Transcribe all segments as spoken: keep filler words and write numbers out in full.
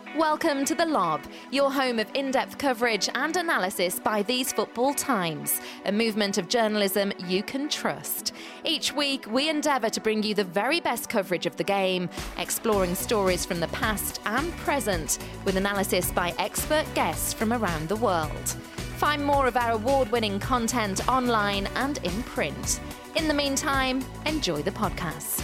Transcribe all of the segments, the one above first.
Welcome to The Lob, your home of in-depth coverage and analysis by These Football Times, a movement of journalism you can trust. Each week, we endeavour to bring you the very best coverage of the game, exploring stories from the past and present, with analysis by expert guests from around the world. Find more of our award-winning content online and in print. In the meantime, enjoy the podcast.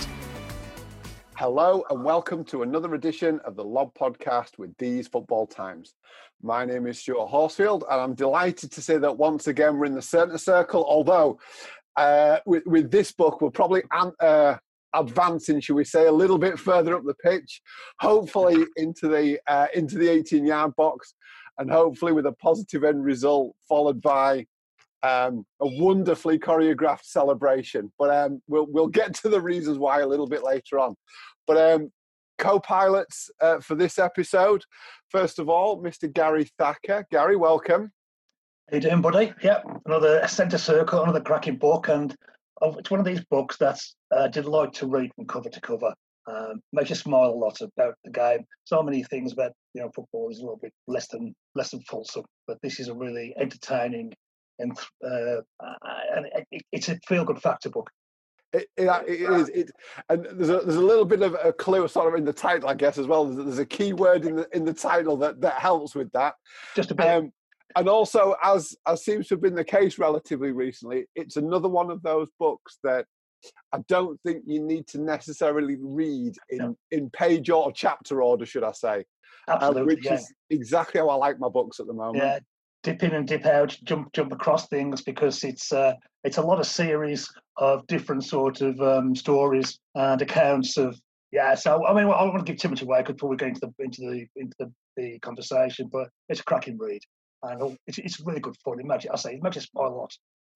Hello and welcome to another edition of the Lob Podcast with These Football Times. My name is Stuart Horsfield and I'm delighted to say that once again we're in the centre circle, although uh, with, with this book we're probably uh, advancing, shall we say, a little bit further up the pitch, hopefully into the uh, into the eighteen-yard box, and hopefully with a positive end result followed by Um, a wonderfully choreographed celebration, but um, we'll we'll get to the reasons why a little bit later on. But um, co-pilots uh, for this episode, first of all, Mister Gary Thacker. Gary, welcome. How you doing, buddy? Yeah, another centre circle, another cracking book, and it's one of these books that's uh, delight to read from cover to cover. Um, makes you smile a lot about the game. So many things about you know football is a little bit less than less than fulsome, but this is a really entertaining. And uh, and it, it's a feel-good factor book. It, it, it is. It, and there's a, there's a little bit of a clue sort of in the title, I guess, as well. There's, there's a key word in the in the title that, that helps with that. Just a bit. Um, and also, as as seems to have been the case relatively recently, it's another one of those books that I don't think you need to necessarily read in, no. in page or chapter order, should I say? Absolutely, uh, which yeah. is exactly how I like my books at the moment. Yeah. Dip in and dip out, jump jump across things, because it's uh, it's a lot of series of different sort of um, stories and accounts of yeah. So I mean, I don't want to give too much away before we go into the into the into the, the conversation, but it's a cracking read and it's it's really good fun. It makes I say it makes you smile a lot.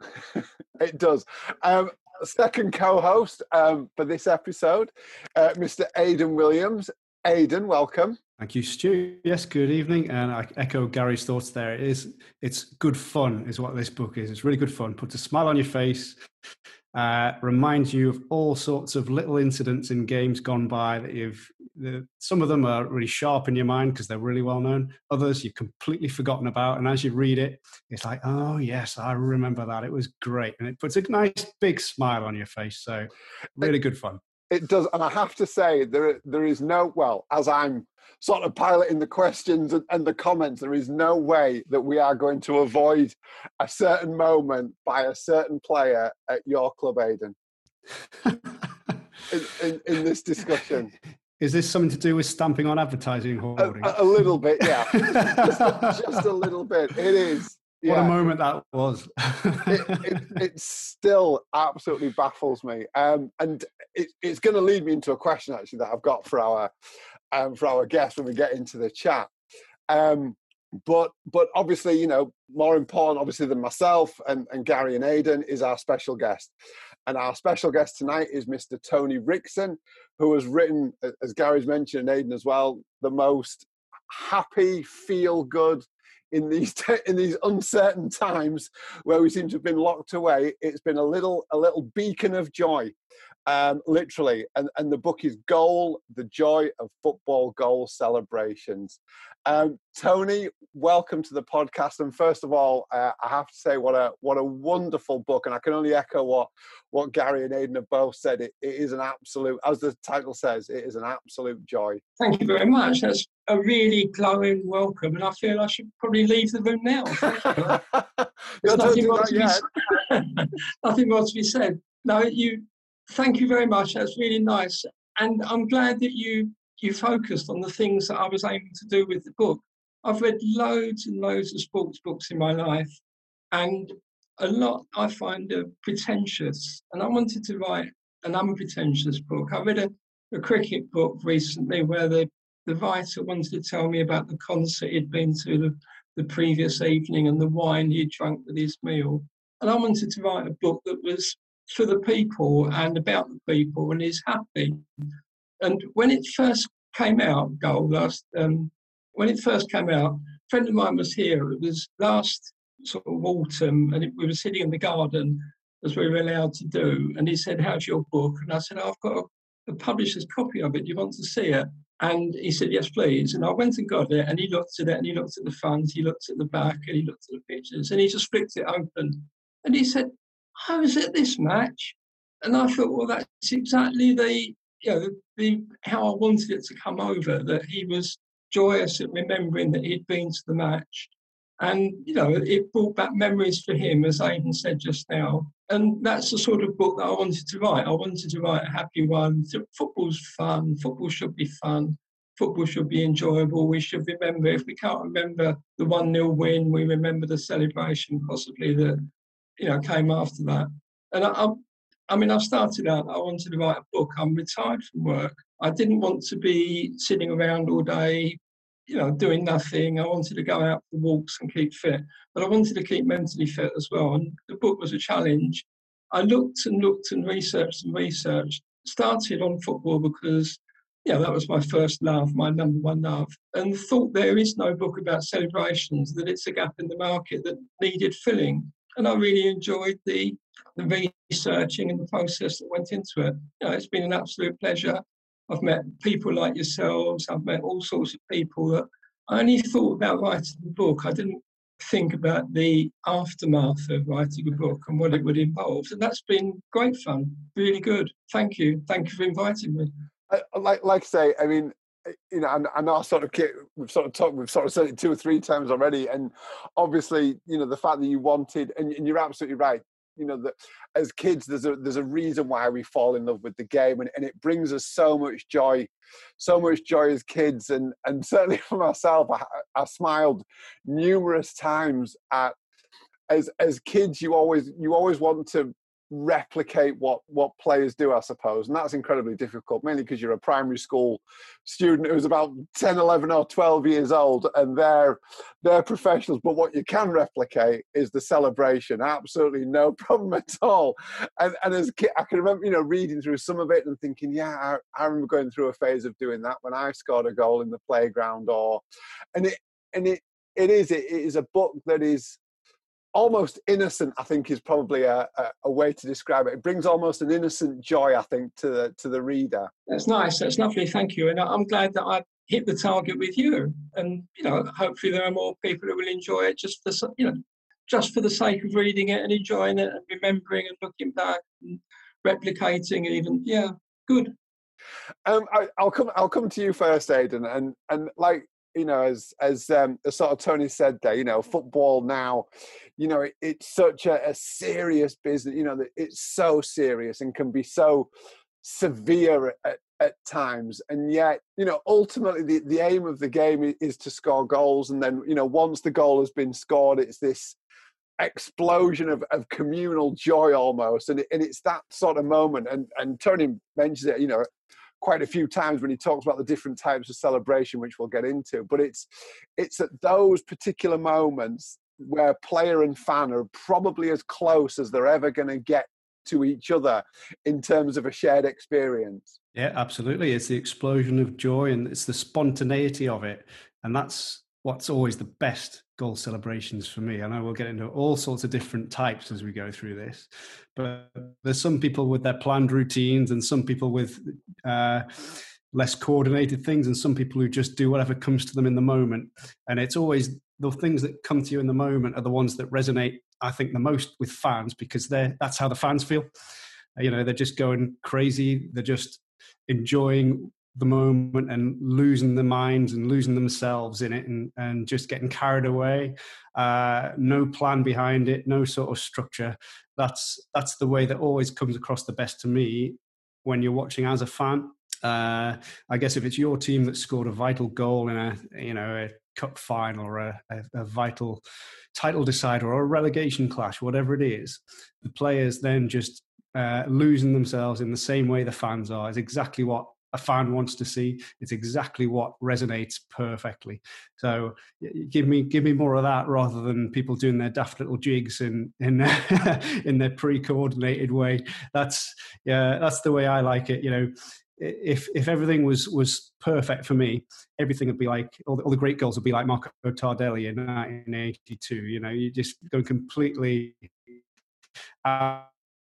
It does. Um, second co-host um, for this episode, uh, Mister Aidan Williams. Aidan, welcome. Thank you, Stu. Yes, good evening. And I echo Gary's thoughts there. It is, it's good fun is what this book is. It's really good fun. Puts a smile on your face, uh, reminds you of all sorts of little incidents in games gone by that you've, the, some of them are really sharp in your mind because they're really well known. Others you've completely forgotten about. And as you read it, it's like, oh yes, I remember that. It was great. And it puts a nice big smile on your face. So really good fun. It does, and I have to say, there there is no, well, as I'm sort of piloting the questions and, and the comments, there is no way that we are going to avoid a certain moment by a certain player at your club, Aidan, in, in, in this discussion. Is this something to do with stamping on advertising hoarding? A, a little bit, yeah. just, just a little bit. It is. What yeah. a moment that was. it, it, it still absolutely baffles me. Um, and it, it's going to lead me into a question, actually, that I've got for our um, for our guests when we get into the chat. Um, but but obviously, you know, more important, obviously, than myself and, and Gary and Aidan is our special guest. And our special guest tonight is Mister Tony Rickson, who has written, as Gary's mentioned, and Aidan as well, the most happy, feel-good, in these in these uncertain times where we seem to have been locked away. It's been a little a little beacon of joy, um, literally. And, and the book is Goal, The Joy of Football Goal Celebrations. Um, Tony, welcome to the podcast. And first of all, uh, I have to say what a what a wonderful book. And I can only echo what, what Gary and Aidan have both said. It, it is an absolute, as the title says, it is an absolute joy. Thank you very much. That's a really glowing welcome, and I feel I should probably leave the room now. There's nothing more to be said. Nothing more to be said. No, you. Thank you very much. That's really nice, and I'm glad that you you focused on the things that I was aiming to do with the book. I've read loads and loads of sports books in my life, and a lot I find are pretentious. And I wanted to write an unpretentious book. I read a, a cricket book recently where the The writer wanted to tell me about the concert he'd been to the, the previous evening and the wine he'd drunk with his meal. And I wanted to write a book that was for the people and about the people and is happy. And when it first came out, Goal, last, um, when it first came out, a friend of mine was here. It was last sort of autumn, and it, we were sitting in the garden as we were allowed to do. And he said, "How's your book?" And I said, "Oh, I've got a, a publisher's copy of it. Do you want to see it?" And he said, yes, please. And I went and got it, and he looked at it, and he looked at the front, he looked at the back, and he looked at the pictures, and he just flicked it open. And he said, I was at this match. And I thought, well, that's exactly the, you know, the, the how I wanted it to come over, that he was joyous at remembering that he'd been to the match. And, you know, it brought back memories for him, as Aidan said just now. And that's the sort of book that I wanted to write. I wanted to write a happy one. Football's fun. Football should be fun. Football should be enjoyable. We should remember, if we can't remember the one nil win, we remember the celebration possibly that, you know, came after that. And I, I, I mean, I started out, I wanted to write a book. I'm retired from work. I didn't want to be sitting around all day, you know, doing nothing. I wanted to go out for walks and keep fit, but I wanted to keep mentally fit as well. And the book was a challenge. I looked and looked and researched and researched. Started on football because, yeah, that was my first love, my number one love, and thought there is no book about celebrations, that it's a gap in the market that needed filling. And I really enjoyed the, the researching and the process that went into it. You know, it's been an absolute pleasure. I've met people like yourselves. I've met all sorts of people that I only thought about writing the book. I didn't think about the aftermath of writing a book and what it would involve. And that's been great fun, really good. Thank you. Thank you for inviting me. I, like, like I say, I mean, you know, and I know I sort of we've sort of talked, we've sort of said it two or three times already, and obviously, you know, the fact that you wanted, and, and you're absolutely right. You know, that as kids, there's a there's a reason why we fall in love with the game, and, and it brings us so much joy, so much joy as kids, and and certainly for myself, I, I smiled numerous times at as as kids. You always you always want to replicate what what players do, I suppose, and that's incredibly difficult, mainly because you're a primary school student who's about ten, eleven or twelve years old, and they're they're professionals. But what you can replicate is the celebration. Absolutely no problem at all. And and as a kid, I can remember, you know, reading through some of it and thinking, yeah, I, I remember going through a phase of doing that when I scored a goal in the playground, or and it and it it is it, it is a book that is almost innocent, I think, is probably a, a, a way to describe it. It brings almost an innocent joy, I think, to the to the reader. That's nice. That's lovely. Thank you. And I'm glad that I hit the target with you. And, you know, hopefully there are more people who will enjoy it just for, you know, just for the sake of reading it and enjoying it and remembering and looking back and replicating even. Yeah, good. Um, I, I'll come. I'll come to you first, Aidan, and and like. You know, as as um, as sort of Tony said there, you know, football now, you know, it, it's such a, a serious business. You know, that it's so serious and can be so severe at, at times. And yet, you know, ultimately the, the aim of the game is to score goals. And then, you know, once the goal has been scored, it's this explosion of, of communal joy almost. And, it, and it's that sort of moment. And, and Tony mentions it, you know, quite a few times when he talks about the different types of celebration, which we'll get into. But it's it's at those particular moments where player and fan are probably as close as they're ever going to get to each other in terms of a shared experience. Yeah, absolutely. It's the explosion of joy and it's the spontaneity of it. And that's what's always the best goal celebrations for me. I know we'll get into all sorts of different types as we go through this, but there's some people with their planned routines and some people with uh, less coordinated things and some people who just do whatever comes to them in the moment. And it's always the things that come to you in the moment are the ones that resonate, I think, the most with fans, because they're that's how the fans feel. You know, they're just going crazy. They're just enjoying the moment and losing their minds and losing themselves in it and, and just getting carried away. Uh, no plan behind it, no sort of structure. That's that's the way that always comes across the best to me when you're watching as a fan. Uh, I guess if it's your team that scored a vital goal in a you know a cup final or a, a, a vital title decider or a relegation clash, whatever it is, the players then just uh, losing themselves in the same way the fans are is exactly what a fan wants to see. It's exactly what resonates perfectly. So give me give me more of that rather than people doing their daft little jigs in in in their pre-coordinated way. That's yeah, that's the way I like it. You know, if if everything was was perfect for me, everything would be like all the, all the great goals would be like Marco Tardelli in nineteen eighty-two. You know, you just go completely out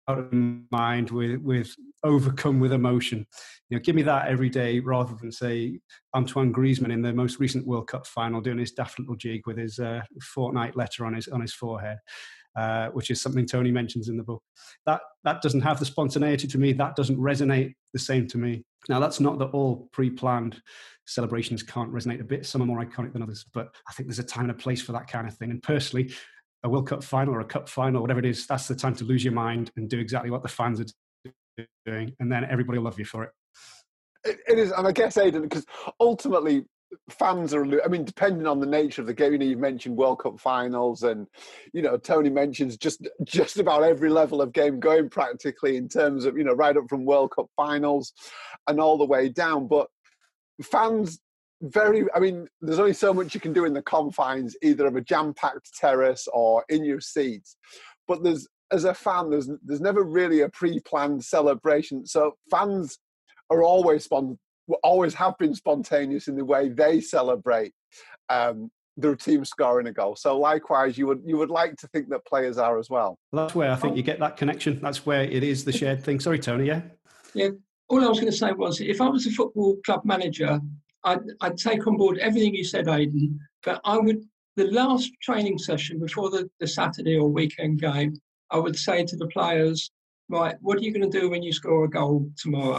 of mind, with with overcome with emotion. You know, give me that every day rather than, say, Antoine Griezmann in the most recent World Cup final doing his daft little jig with his uh, fortnight letter on his on his forehead. Uh, which is something Tony mentions in the book. That that doesn't have the spontaneity to me. That doesn't resonate the same to me. Now, that's not that all pre-planned celebrations can't resonate a bit. Some are more iconic than others, but I think there's a time and a place for that kind of thing. And personally, a World Cup final or a cup final, whatever it is, that's the time to lose your mind and do exactly what the fans are doing, and then everybody will love you for it. It, it is, and I guess, Aidan, because ultimately, fans are, I mean, depending on the nature of the game, you know, you've mentioned World Cup finals, and, you know, Tony mentions just just about every level of game going practically, in terms of, you know, right up from World Cup finals and all the way down. But fans, very, I mean, there's only so much you can do in the confines, either of a jam-packed terrace or in your seats. But there's, as a fan, there's there's never really a pre-planned celebration. So fans are always spontaneous. always have been spontaneous in the way they celebrate um, their team scoring a goal. So likewise, you would you would like to think that players are as well. That's where I think you get that connection. That's where it is the shared thing. Sorry, Tony, yeah? Yeah, all I was going to say was, if I was a football club manager, I'd, I'd take on board everything you said, Aidan, but I would, the last training session before the, the Saturday or weekend game, I would say to the players, right, what are you going to do when you score a goal tomorrow?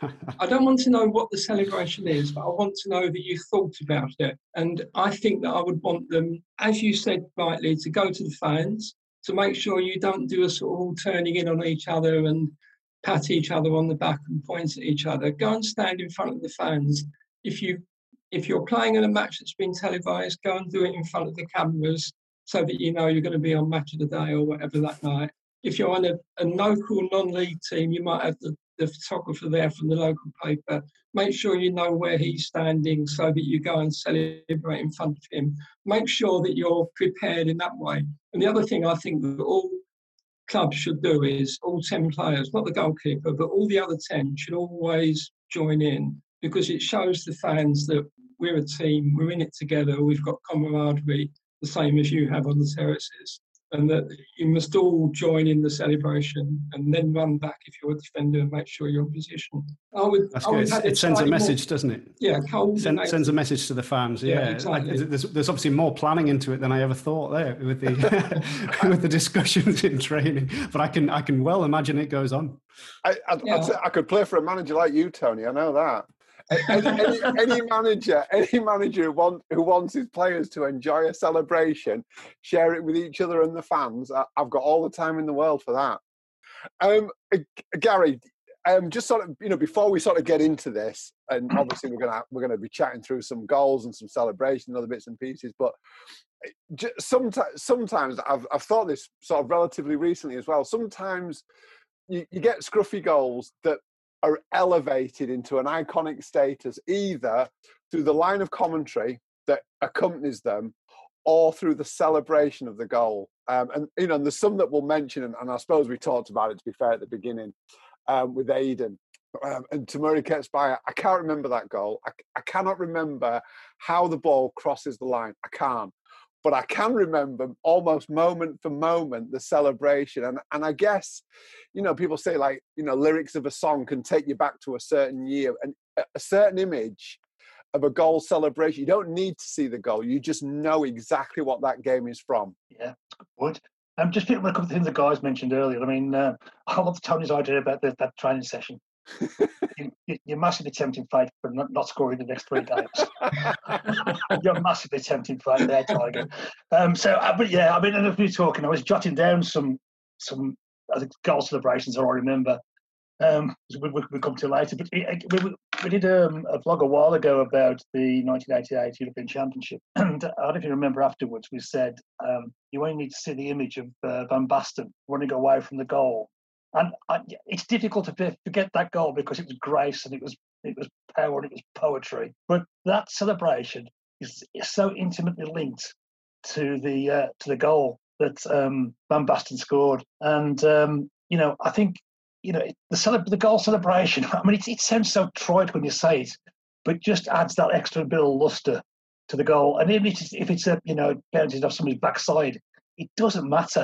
I don't want to know what the celebration is, but I want to know that you thought about it. And I think that I would want them, as you said rightly, to go to the fans, to make sure you don't do a sort of all turning in on each other and pat each other on the back and point at each other. Go and stand in front of the fans. If, you, if you're playing in a match that's been televised, go and do it in front of the cameras so that you know you're going to be on Match of the Day or whatever that night. If you're on a, a local non-league team, you might have the, the photographer there from the local paper. Make sure you know where he's standing so that you go and celebrate in front of him. Make sure that you're prepared in that way. And the other thing I think that all clubs should do is, all ten players, not the goalkeeper, but all the other ten should always join in, because it shows the fans that we're a team, we're in it together, we've got camaraderie, the same as you have on the terraces. And that you must all join in the celebration and then run back if you're a defender and make sure you're in position. I would, That's I would good. It, it sends a message, more, doesn't it? Yeah, cold. Send, sends a message to the fans. Yeah, yeah exactly. I, there's, there's obviously more planning into it than I ever thought there with the with the discussions in training. But I can I can well imagine it goes on. I I, yeah. I, I could play for a manager like you, Tony. I know that. any, any, any manager, any manager who, want, who wants his players to enjoy a celebration, share it with each other and the fans, I, I've got all the time in the world for that. Um, uh, Gary, um, just sort of, you know, before we sort of get into this, and obviously we're gonna we're gonna be chatting through some goals and some celebration and other bits and pieces, but sometimes sometimes I've I've thought this sort of relatively recently as well. Sometimes you, you get scruffy goals that are elevated into an iconic status, either through the line of commentary that accompanies them or through the celebration of the goal. Um, and, you know, and there's some that we'll mention, and, and I suppose we talked about it, to be fair, at the beginning um, with Aidan. Um, and Tomori Ketsbaya, I can't remember that goal. I, I cannot remember how the ball crosses the line. I can't. But I can remember almost moment for moment the celebration. And and I guess, you know, people say, like, you know, lyrics of a song can take you back to a certain year. And a certain image of a goal celebration, you don't need to see the goal. You just know exactly what that game is from. Yeah, good. Um, just picking up a couple of things the guys mentioned earlier. I mean, uh, I love Tony's idea about the, that training session. you, you're massively tempting fate for not, not scoring the next three games. You're massively tempting fate there, Tiger. Um, so, uh, but yeah, I mean, and if we were talking, I was jotting down some some I think goal celebrations I remember. Um, we, we, we'll come to later, but we, we, we did um, a vlog a while ago about the nineteen eighty-eight European Championship, and I don't know if you remember afterwards, we said um, you only need to see the image of uh, Van Basten running away from the goal. And I, it's difficult to forget that goal because it was grace and it was it was power and it was poetry. But that celebration is, is so intimately linked to the uh, to the goal that um, Van Basten scored. And um, you know, I think you know the cele- the goal celebration. I mean, it, it sounds so trite when you say it, but it just adds that extra bit of luster to the goal. And even if it's, if it's a you know counted off somebody's backside, it doesn't matter.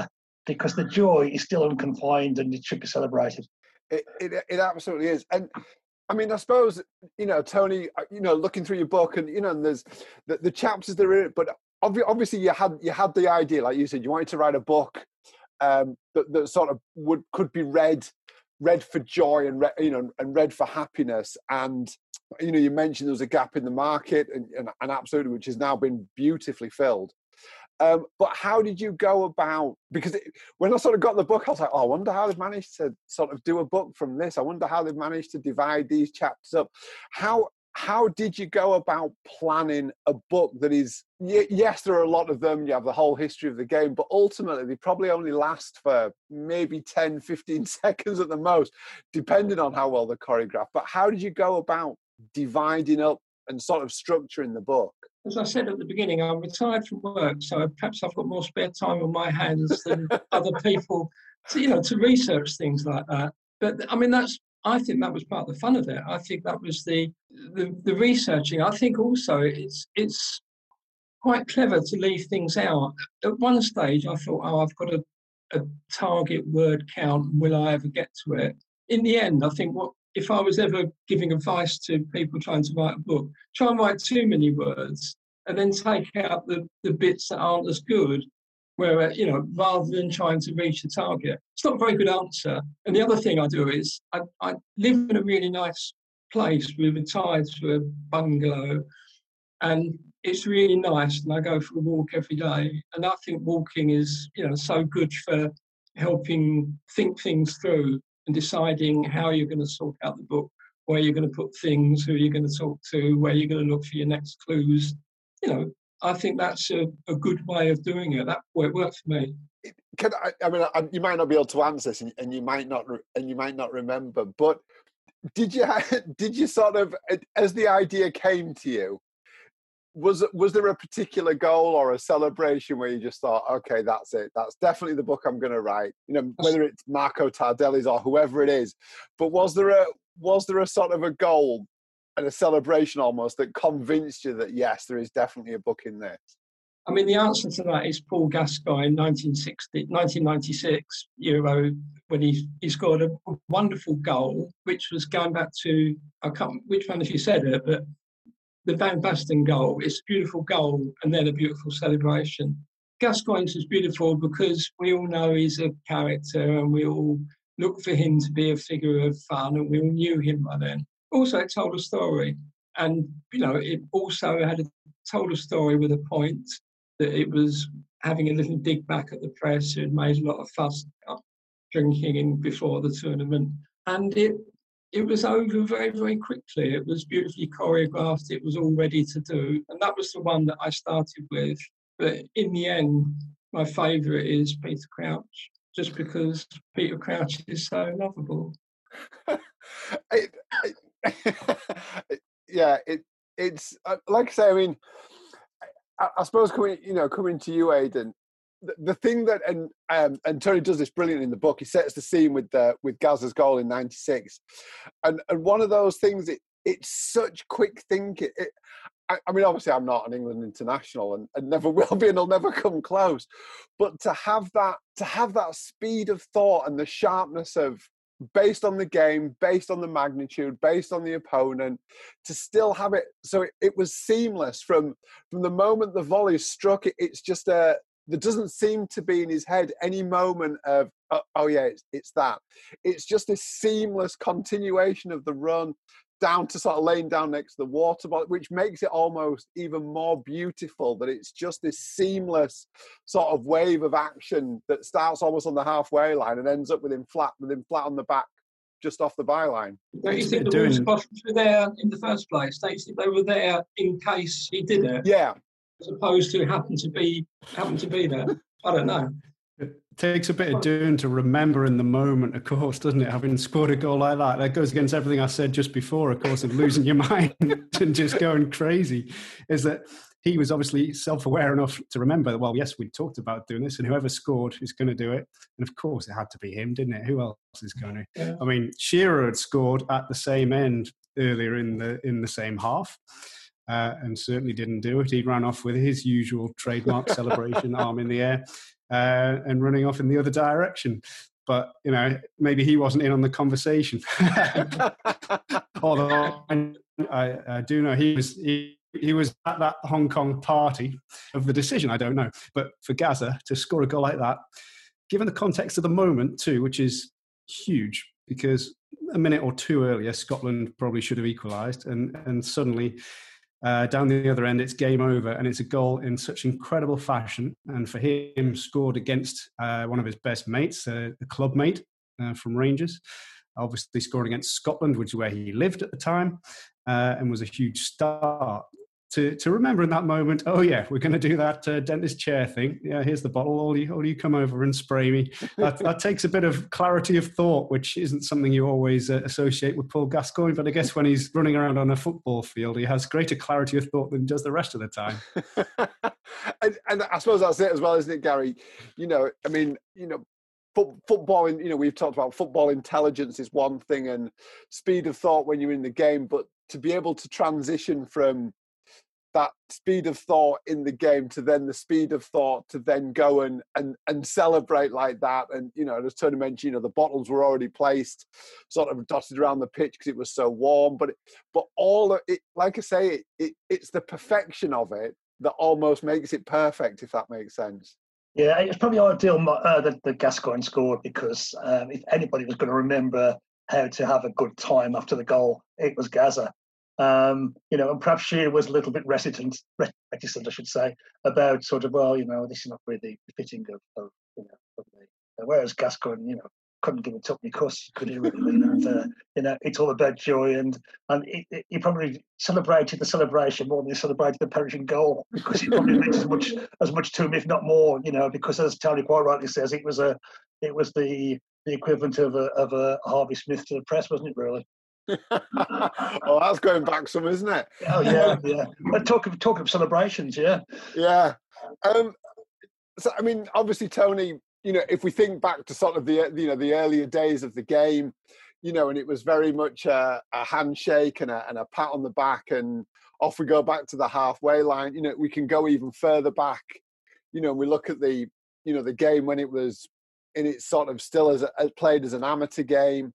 because the joy is still unconfined and it should be celebrated. It, it, it absolutely is. And I mean, I suppose, you know, Tony, you know, looking through your book and, you know, and there's the, the chapters that are in it, but obviously you had, you had the idea, like you said, you wanted to write a book um, that, that sort of would, could be read, read for joy and, re, you know, and read for happiness. And, you know, you mentioned there was a gap in the market and, and, and absolutely, which has now been beautifully filled. Um, but how did you go about, because it, when I sort of got the book, I was like, oh, I wonder how they've managed to sort of do a book from this. I wonder how they've managed to divide these chapters up. How how did you go about planning a book that is, yes, there are a lot of them, you have the whole history of the game, but ultimately they probably only last for maybe ten, fifteen seconds at the most, depending on how well they're choreographed. But how did you go about dividing up and sort of structuring the book? As I said at the beginning, I'm retired from work, so perhaps I've got more spare time on my hands than other people, to, you know, to research things like that. But I mean, that's, I think that was part of the fun of it. I think that was the the, the researching. I think also it's it's quite clever to leave things out. At one stage, I thought, oh, I've got a, a target word count. Will I ever get to it? In the end, I think what if I was ever giving advice to people trying to write a book, try and write too many words and then take out the, the bits that aren't as good, where, you know, rather than trying to reach a target. It's not a very good answer. And the other thing I do is I, I live in a really nice place. We're retired to a bungalow and it's really nice. And I go for a walk every day. And I think walking is, you know, so good for helping think things through and deciding how you're going to sort out the book, where you're going to put things, who you're going to talk to, where you're going to look for your next clues. You know, I think that's a, a good way of doing it. That well, it worked for me. Can I, I mean, I, you might not be able to answer this, and, and you might not, and you might not remember. But did you, did you sort of, as the idea came to you, was was there a particular goal or a celebration where you just thought, okay, that's it, that's definitely the book I'm going to write? You know, whether it's Marco Tardelli's or whoever it is. But was there a was there a sort of a goal and a celebration almost that convinced you that yes, there is definitely a book in this? I mean, the answer to that is Paul Gascoigne in nineteen sixty, nineteen ninety-six Euro, when he, he scored a wonderful goal, which was going back to, I can't, which one of you said it, but the Van Basten goal. It's a beautiful goal and then a beautiful celebration. Gascoigne's was beautiful because we all know he's a character and we all look for him to be a figure of fun and we all knew him by then. Also, it told a story. And, you know, it also had a, told a story with a point, that it was having a little dig back at the press who had made a lot of fuss about drinking in before the tournament. And it it was over very, very quickly. It was beautifully choreographed. It was all ready to do. And that was the one that I started with. But in the end, my favourite is Peter Crouch, just because Peter Crouch is so lovable. it, it, yeah, it it's, like I say, I mean, I, I suppose coming, you know, coming to you, Aidan, the, the thing that, and um, and Tony does this brilliantly in the book, he sets the scene with the, with Gazza's goal in ninety-six. And and one of those things, it, it's such quick thinking. It, I, I mean, obviously I'm not an England international and, and never will be and I'll never come close. But to have that, to have that speed of thought and the sharpness of, based on the game, based on the magnitude, based on the opponent, to still have it so it, it was seamless from from the moment the volley struck. It, it's just a there doesn't seem to be in his head any moment of oh, oh yeah, it's, it's that. It's just a seamless continuation of the run down to sort of laying down next to the water bottle, which makes it almost even more beautiful that it's just this seamless sort of wave of action that starts almost on the halfway line and ends up with him flat, with him flat on the back, just off the byline. Don't you think the doing... water bottles were there in the first place? Don't you think they were there in case he did it? Yeah. As opposed to happen to be happen to be there. I don't know. It takes a bit of doing to remember in the moment, of course, doesn't it? Having scored a goal like that, that goes against everything I said just before, of course, of losing your mind and just going crazy. Is that he was obviously self-aware enough to remember that, well, yes, we talked about doing this, and whoever scored is going to do it. And of course, it had to be him, didn't it? Who else is going to? Yeah. I mean, Shearer had scored at the same end earlier in the in the same half. Uh, and certainly didn't do it. He ran off with his usual trademark celebration, arm in the air. uh, and running off in the other direction. But, you know, maybe he wasn't in on the conversation. Although I, I do know he was he, he was at that Hong Kong party of the decision, I don't know. But for Gazza to score a goal like that, given the context of the moment too, which is huge, because a minute or two earlier, Scotland probably should have equalised, and, and suddenly uh, down the other end, it's game over, and it's a goal in such incredible fashion. And for him, scored against uh, one of his best mates, uh, a club mate uh, from Rangers, obviously scored against Scotland, which is where he lived at the time, uh, and was a huge start. To, to remember in that moment, oh yeah, we're going to do that uh, dentist chair thing. Yeah, here's the bottle. All you, all you come over and spray me. That, that takes a bit of clarity of thought, which isn't something you always uh, associate with Paul Gascoigne. But I guess when he's running around on a football field, he has greater clarity of thought than he does the rest of the time. and, and I suppose that's it as well, isn't it, Gary? You know, I mean, you know, football, you know, we've talked about football intelligence is one thing and speed of thought when you're in the game, but to be able to transition from that speed of thought in the game to then the speed of thought to then go and and, and celebrate like that. And, you know, as Tony mentioned, you know, the bottles were already placed sort of dotted around the pitch because it was so warm. But but all of it, like I say, it, it, it's the perfection of it that almost makes it perfect, if that makes sense. Yeah, it's probably ideal uh, that the Gascoigne scored because um, if anybody was going to remember how to have a good time after the goal, it was Gazza. Um, you know, and perhaps Shearer was a little bit reticent, reticent, I should say, about sort of, well, you know, this is not really fitting of, of you know, of the, whereas Gascoigne, you know, couldn't give a tuppenny cuss, could he really? And, uh, you know, it's all about joy, and and it, it, he probably celebrated the celebration more than he celebrated the perishing goal because it probably meant as much as much to him, if not more. You know, because as Tony quite rightly says, it was a, it was the the equivalent of a of a Harvey Smith to the press, wasn't it? Really. Oh, that's going back some, isn't it? Oh yeah, yeah. But talk of talk of celebrations, yeah, yeah. Um, so I mean, obviously, Tony, you know, if we think back to sort of the you know the earlier days of the game, you know, and it was very much a, a handshake and a, and a pat on the back, and off we go back to the halfway line. You know, we can go even further back. You know, we look at the you know the game when it was in its sort of still as a, played as an amateur game.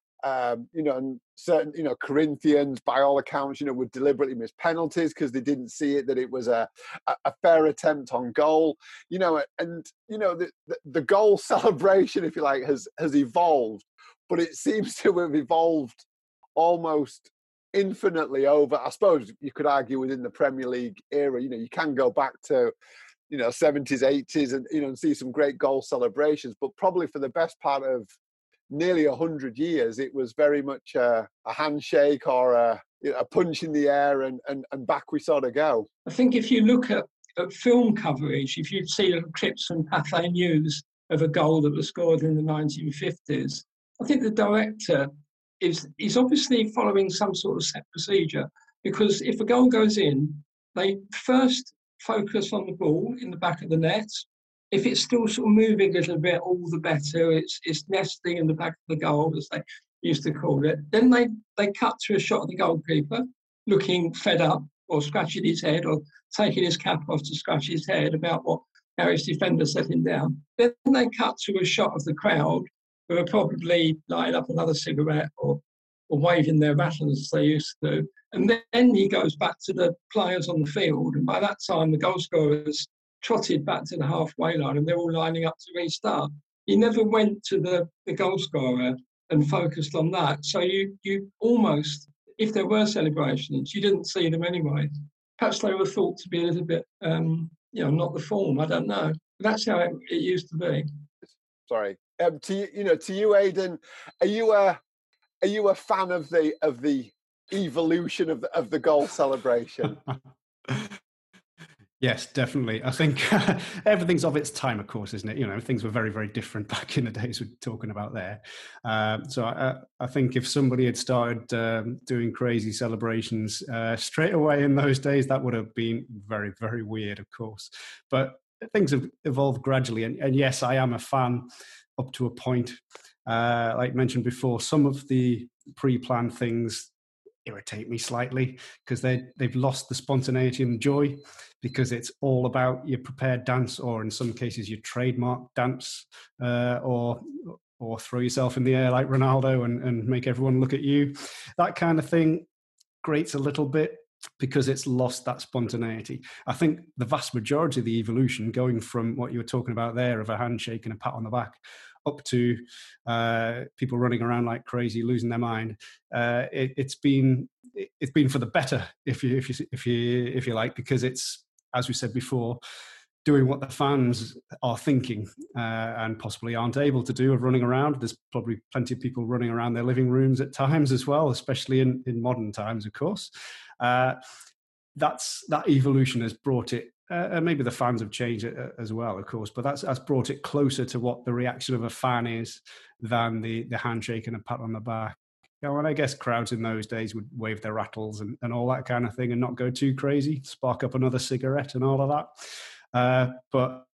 Um, you know, and certain, you know, Corinthians, by all accounts, you know, would deliberately miss penalties because they didn't see it, that it was a, a fair attempt on goal, you know, and, you know, the, the, the goal celebration, if you like, has, has evolved, but it seems to have evolved almost infinitely over, I suppose you could argue within the Premier League era, you know, you can go back to, you know, seventies, eighties and, you know, and see some great goal celebrations, but probably for the best part of nearly a hundred years, it was very much a, a handshake or a, you know, a punch in the air, and, and, and back we sort of go. I think if you look at, at film coverage, if you see little clips from Pathé News of a goal that was scored in the nineteen fifties, I think the director is is obviously following some sort of set procedure, because if a goal goes in, they first focus on the ball in the back of the net. If it's still sort of moving a little bit, all the better. It's it's nesting in the back of the goal, as they used to call it. Then they, they cut to a shot of the goalkeeper, looking fed up or scratching his head or taking his cap off to scratch his head about what how his defender set him down. Then they cut to a shot of the crowd who are probably lighting up another cigarette or, or waving their batons as they used to do. And then he goes back to the players on the field. And by that time, the goal scorers trotted back to the halfway line and they're all lining up to restart. He never went to the, the goal scorer and focused on that. So you you almost, if there were celebrations, you didn't see them anyway. Perhaps they were thought to be a little bit, um, you know, not the form. I don't know. But that's how it, it used to be. Sorry, um, to you, you know, to you, Aidan, are you a are you a fan of the of the evolution of the of the goal celebration? Yes, definitely. I think everything's of its time, of course, isn't it? You know, things were very, very different back in the days we're talking about there. Um, so I, I think if somebody had started um, doing crazy celebrations uh, straight away in those days, that would have been very, very weird, of course. But things have evolved gradually. And, and yes, I am a fan up to a point. Uh, like mentioned before, some of the pre-planned things irritate me slightly because they they've lost the spontaneity and joy, because it's all about your prepared dance, or in some cases your trademark dance, uh, or or throw yourself in the air like Ronaldo and, and make everyone look at you. That kind of thing grates a little bit because it's lost that spontaneity. I think the vast majority of the evolution, going from what you were talking about there of a handshake and a pat on the back, up to uh, people running around like crazy, losing their mind, uh, it, it's been it's been for the better, if you if you if you if you like, because it's, as we said before, doing what the fans are thinking uh, and possibly aren't able to do, of running around. There's probably plenty of people running around their living rooms at times as well, especially in, in modern times, of course. Uh, that's that evolution has brought it, uh, and maybe the fans have changed it as well, of course, but that's, that's brought it closer to what the reaction of a fan is than the, the handshake and a pat on the back. You know, and I guess crowds in those days would wave their rattles and, and all that kind of thing and not go too crazy, spark up another cigarette and all of that. Uh, but,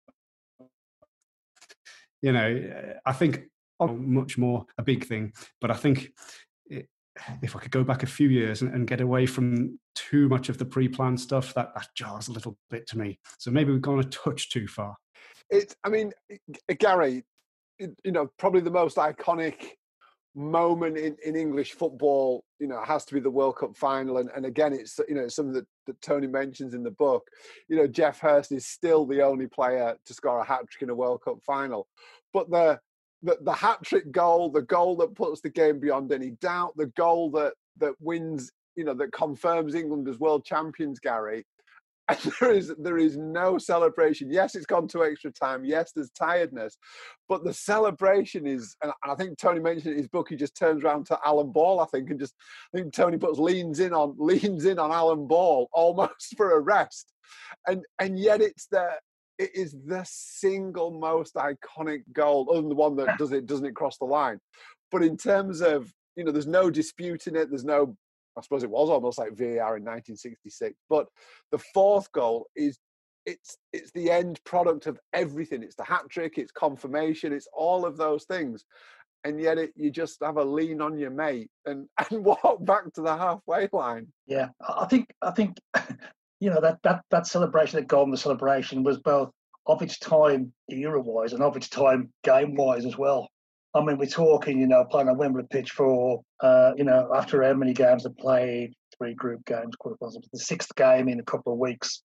you know, I think much more a big thing, but I think it, if I could go back a few years and, and get away from too much of the pre-planned stuff, that, that jars a little bit to me. So maybe we've gone a touch too far. It's, I mean, Gary, you know, probably the most iconic moment in, in English football, you know, has to be the World Cup final. And, and again, it's, you know, it's something that, that Tony mentions in the book. You know, Geoff Hurst is still the only player to score a hat-trick in a World Cup final. But the, the, the hat-trick goal, the goal that puts the game beyond any doubt, the goal that, that wins, you know, that confirms England as world champions, Gary, and there is there is no celebration. Yes, it's gone to extra time. Yes, there's tiredness, but the celebration is, and I think Tony mentioned in his book, he just turns around to Alan Ball, I think, and just, I think Tony puts leans in on leans in on Alan Ball almost for a rest, and and yet it's the it is the single most iconic goal, other than the one that does it doesn't it cross the line, but in terms of, you know, there's no disputing it. There's no, I suppose it was almost like V A R in nineteen sixty-six. But the fourth goal is, it's it's the end product of everything. It's the hat-trick, it's confirmation, it's all of those things. And yet it, you just have a lean on your mate and, and walk back to the halfway line. Yeah, I think, I think you know, that, that, that celebration, that goal and the celebration was both of its time era-wise and of its time game-wise as well. I mean, we're talking, you know, playing on Wembley pitch for, uh, you know, after how many games they played, three group games, quarterfinals, the sixth game in a couple of weeks,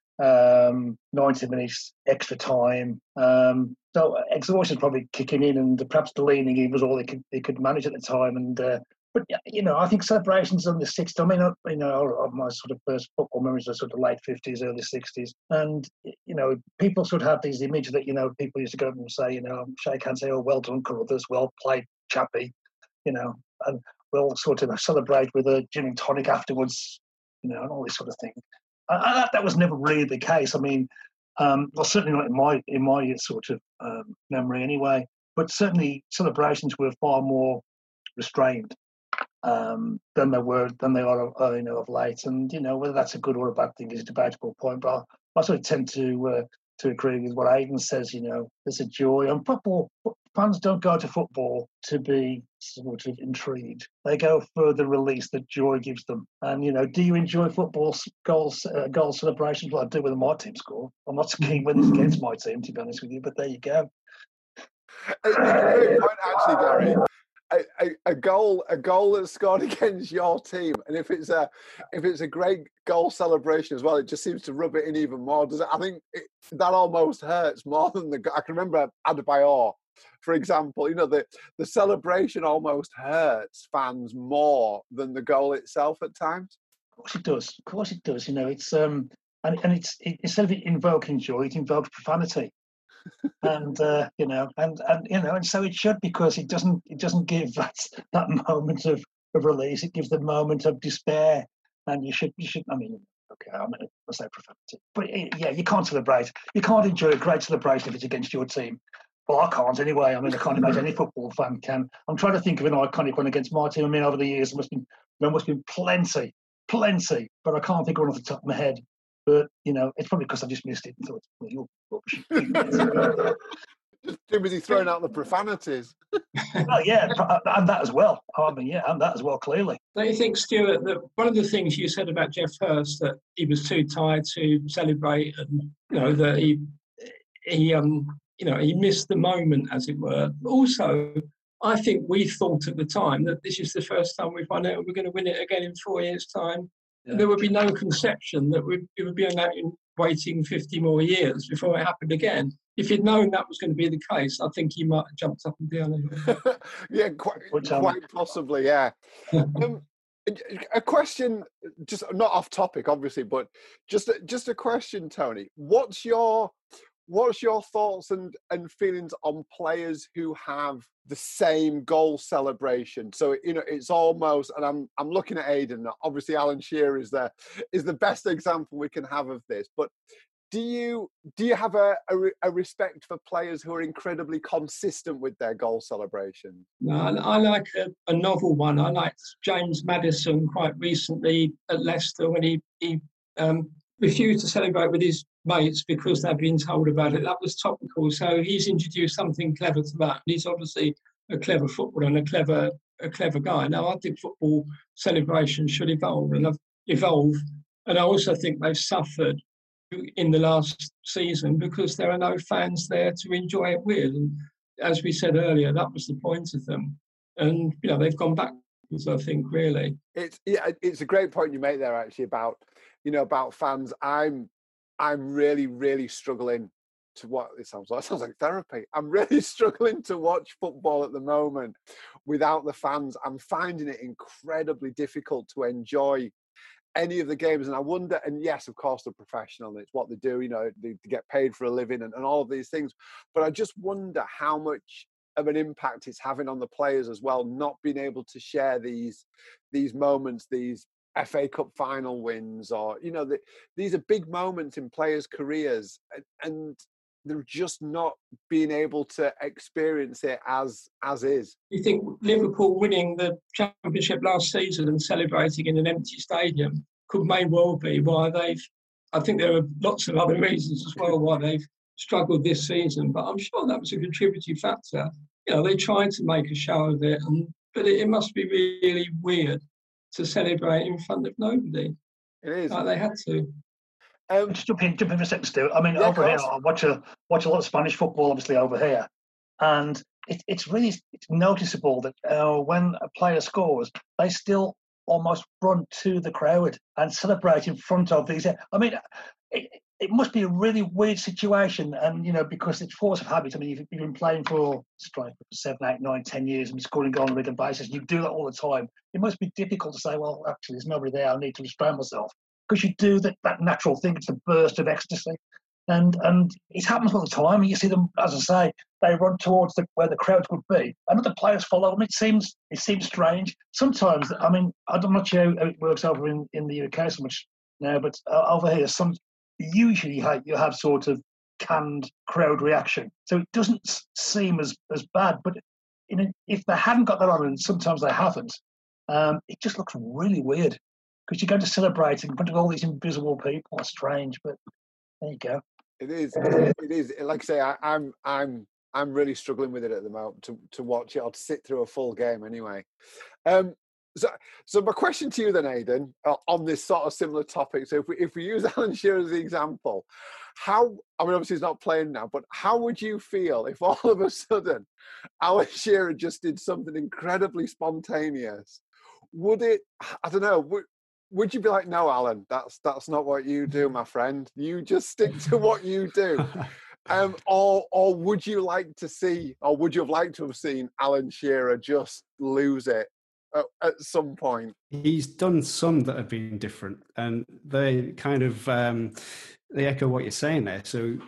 um, ninety minutes extra time. Um, so exhaustion probably kicking in, and perhaps the leaning in was all they could they could manage at the time. And uh, but you know, I think celebrations in the sixties. I mean, you know, my sort of first football memories are sort of late fifties, early sixties, and you know, people sort of have these images that, you know, people used to go up and say, you know, shake hands, say, "Oh, well done, Carruthers, well played, chappy," you know, and we'll sort of celebrate with a gin and tonic afterwards, you know, and all this sort of thing. And that, that was never really the case. I mean, um, well, certainly not in my in my sort of um, memory anyway. But certainly celebrations were far more restrained um, than they were than they are, uh, you know, of late. And you know, whether that's a good or a bad thing is a debatable point. But I, I sort of tend to uh, to agree with what Aidan says. You know, there's a joy. And football fans don't go to football to be sort of intrigued. They go for the release that joy gives them. And you know, do you enjoy football goals, uh, goal celebrations? Well, I do when my team score. I'm not so keen when it's against my team, to be honest with you. But there you go. It's a great point, actually, Gary. A, a, a goal, a goal that's scored against your team, and if it's a, if it's a great goal celebration as well, it just seems to rub it in even more. Does it? I think it, that almost hurts more than the. I can remember Adebayor, for example. You know, the the celebration almost hurts fans more than the goal itself at times. Of course it does. Of course it does. You know, it's um, and and it's it, instead of it invoking joy, it invokes profanity. and uh, you know, and and you know, and so it should, because it doesn't it doesn't give that that moment of, of release. It gives the moment of despair, and you should you should. I mean, okay, I'm going to say profanity, but yeah, you can't celebrate. You can't enjoy a great celebration if it's against your team. Well, I can't anyway. I mean, I can't imagine any football fan can. I'm trying to think of an iconic one against my team. I mean, over the years, there must be there must be plenty, plenty, but I can't think of one off the top of my head. But, you know, it's probably because I just missed it and thought, well, you're rubbish. Just too busy throwing out the profanities. Well, yeah, and that as well. I mean, yeah, and that as well, clearly. Don't you think, Stuart, that one of the things you said about Geoff Hurst, that he was too tired to celebrate, and you know that he he um you know he missed the moment, as it were. Also, I think we thought at the time that this is the first time we've won it, and we're going to win it again in four years' time. Yeah. There would be no conception that we, it would be waiting fifty more years before it happened again. If he'd known that was going to be the case, I think he might have jumped up and down. yeah, quite, quite possibly, yeah. um, a question, just not off topic, obviously, but just just a question, Tony. What's your what's your thoughts and, and feelings on players who have the same goal celebration? So, you know, it's almost, and I'm I'm looking at Aidan. Obviously, Alan Shearer is the is the best example we can have of this. But do you do you have a, a, a respect for players who are incredibly consistent with their goal celebration? No, I like a, a novel one. I liked James Maddison quite recently at Leicester when he he um, refused to celebrate with his mates because they'd been told about it. That was topical. So he's introduced something clever to that. And he's obviously a clever footballer and a clever a clever guy. Now, I think football celebration should evolve and evolve. And I also think they've suffered in the last season because there are no fans there to enjoy it with. And as we said earlier, that was the point of them. And, you know, they've gone backwards, I think, really. It's yeah, it's a great point you make there, actually, about, you know, about fans. I'm I'm really, really struggling to what it sounds like. It sounds like therapy. I'm really struggling to watch football at the moment without the fans. I'm finding it incredibly difficult to enjoy any of the games. And I wonder, and yes, of course, they're professional and it's what they do, you know, they, they get paid for a living and, and all of these things. But I just wonder how much of an impact it's having on the players as well, not being able to share these these moments, these F A Cup final wins, or, you know, the, these are big moments in players' careers, and, and they're just not being able to experience it as as is. You think Liverpool winning the Championship last season and celebrating in an empty stadium could may well be why they've, I think there are lots of other reasons as well why they've struggled this season, but I'm sure that was a contributing factor. You know, they tried to make a show of it, and but it, it must be really weird to celebrate in front of nobody. It is. Like they had to. Um, Just jump in, jump in for a second, Stu. I mean, yeah, over here, I watch a watch a lot of Spanish football, obviously over here, and it, it's really it's noticeable that uh, when a player scores, they still almost run to the crowd and celebrate in front of these. I mean, it, it must be a really weird situation, and you know, because it's force of habit. I mean, you've, you've been playing for strike for seven, eight, nine, ten years, and scoring goal on a regular basis. You do that all the time. It must be difficult to say, well, actually, there's nobody there. I need to restrain myself. Because you do that, that natural thing, it's a burst of ecstasy. And and it happens all the time. You see them, as I say, they run towards the, where the crowds would be. And other players follow them. It seems it seems strange. Sometimes, I mean, I'm not sure how it works over in, in the U K so much now, but uh, over here, some usually you have, you have sort of canned crowd reaction. So it doesn't seem as, as bad. But in a, if they hadn't got that on, and sometimes they haven't, um, it just looks really weird. Because you're going to celebrate in front of all these invisible people. It's strange, but there you go. It is. It is. Like I say, I, I'm, I'm, I'm really struggling with it at the moment to, to watch it or to sit through a full game. Anyway, um, so, so my question to you then, Aidan, uh, on this sort of similar topic. So if we if we use Alan Shearer as the example, how? I mean, obviously he's not playing now, but how would you feel if all of a sudden Alan Shearer just did something incredibly spontaneous? Would it? I don't know. Would, Would you be like, no, Alan, that's that's not what you do, my friend. You just stick to what you do. Um, or or would you like to see, or would you have liked to have seen Alan Shearer just lose it at, at some point? He's done some that have been different, and they kind of um, they echo what you're saying there. So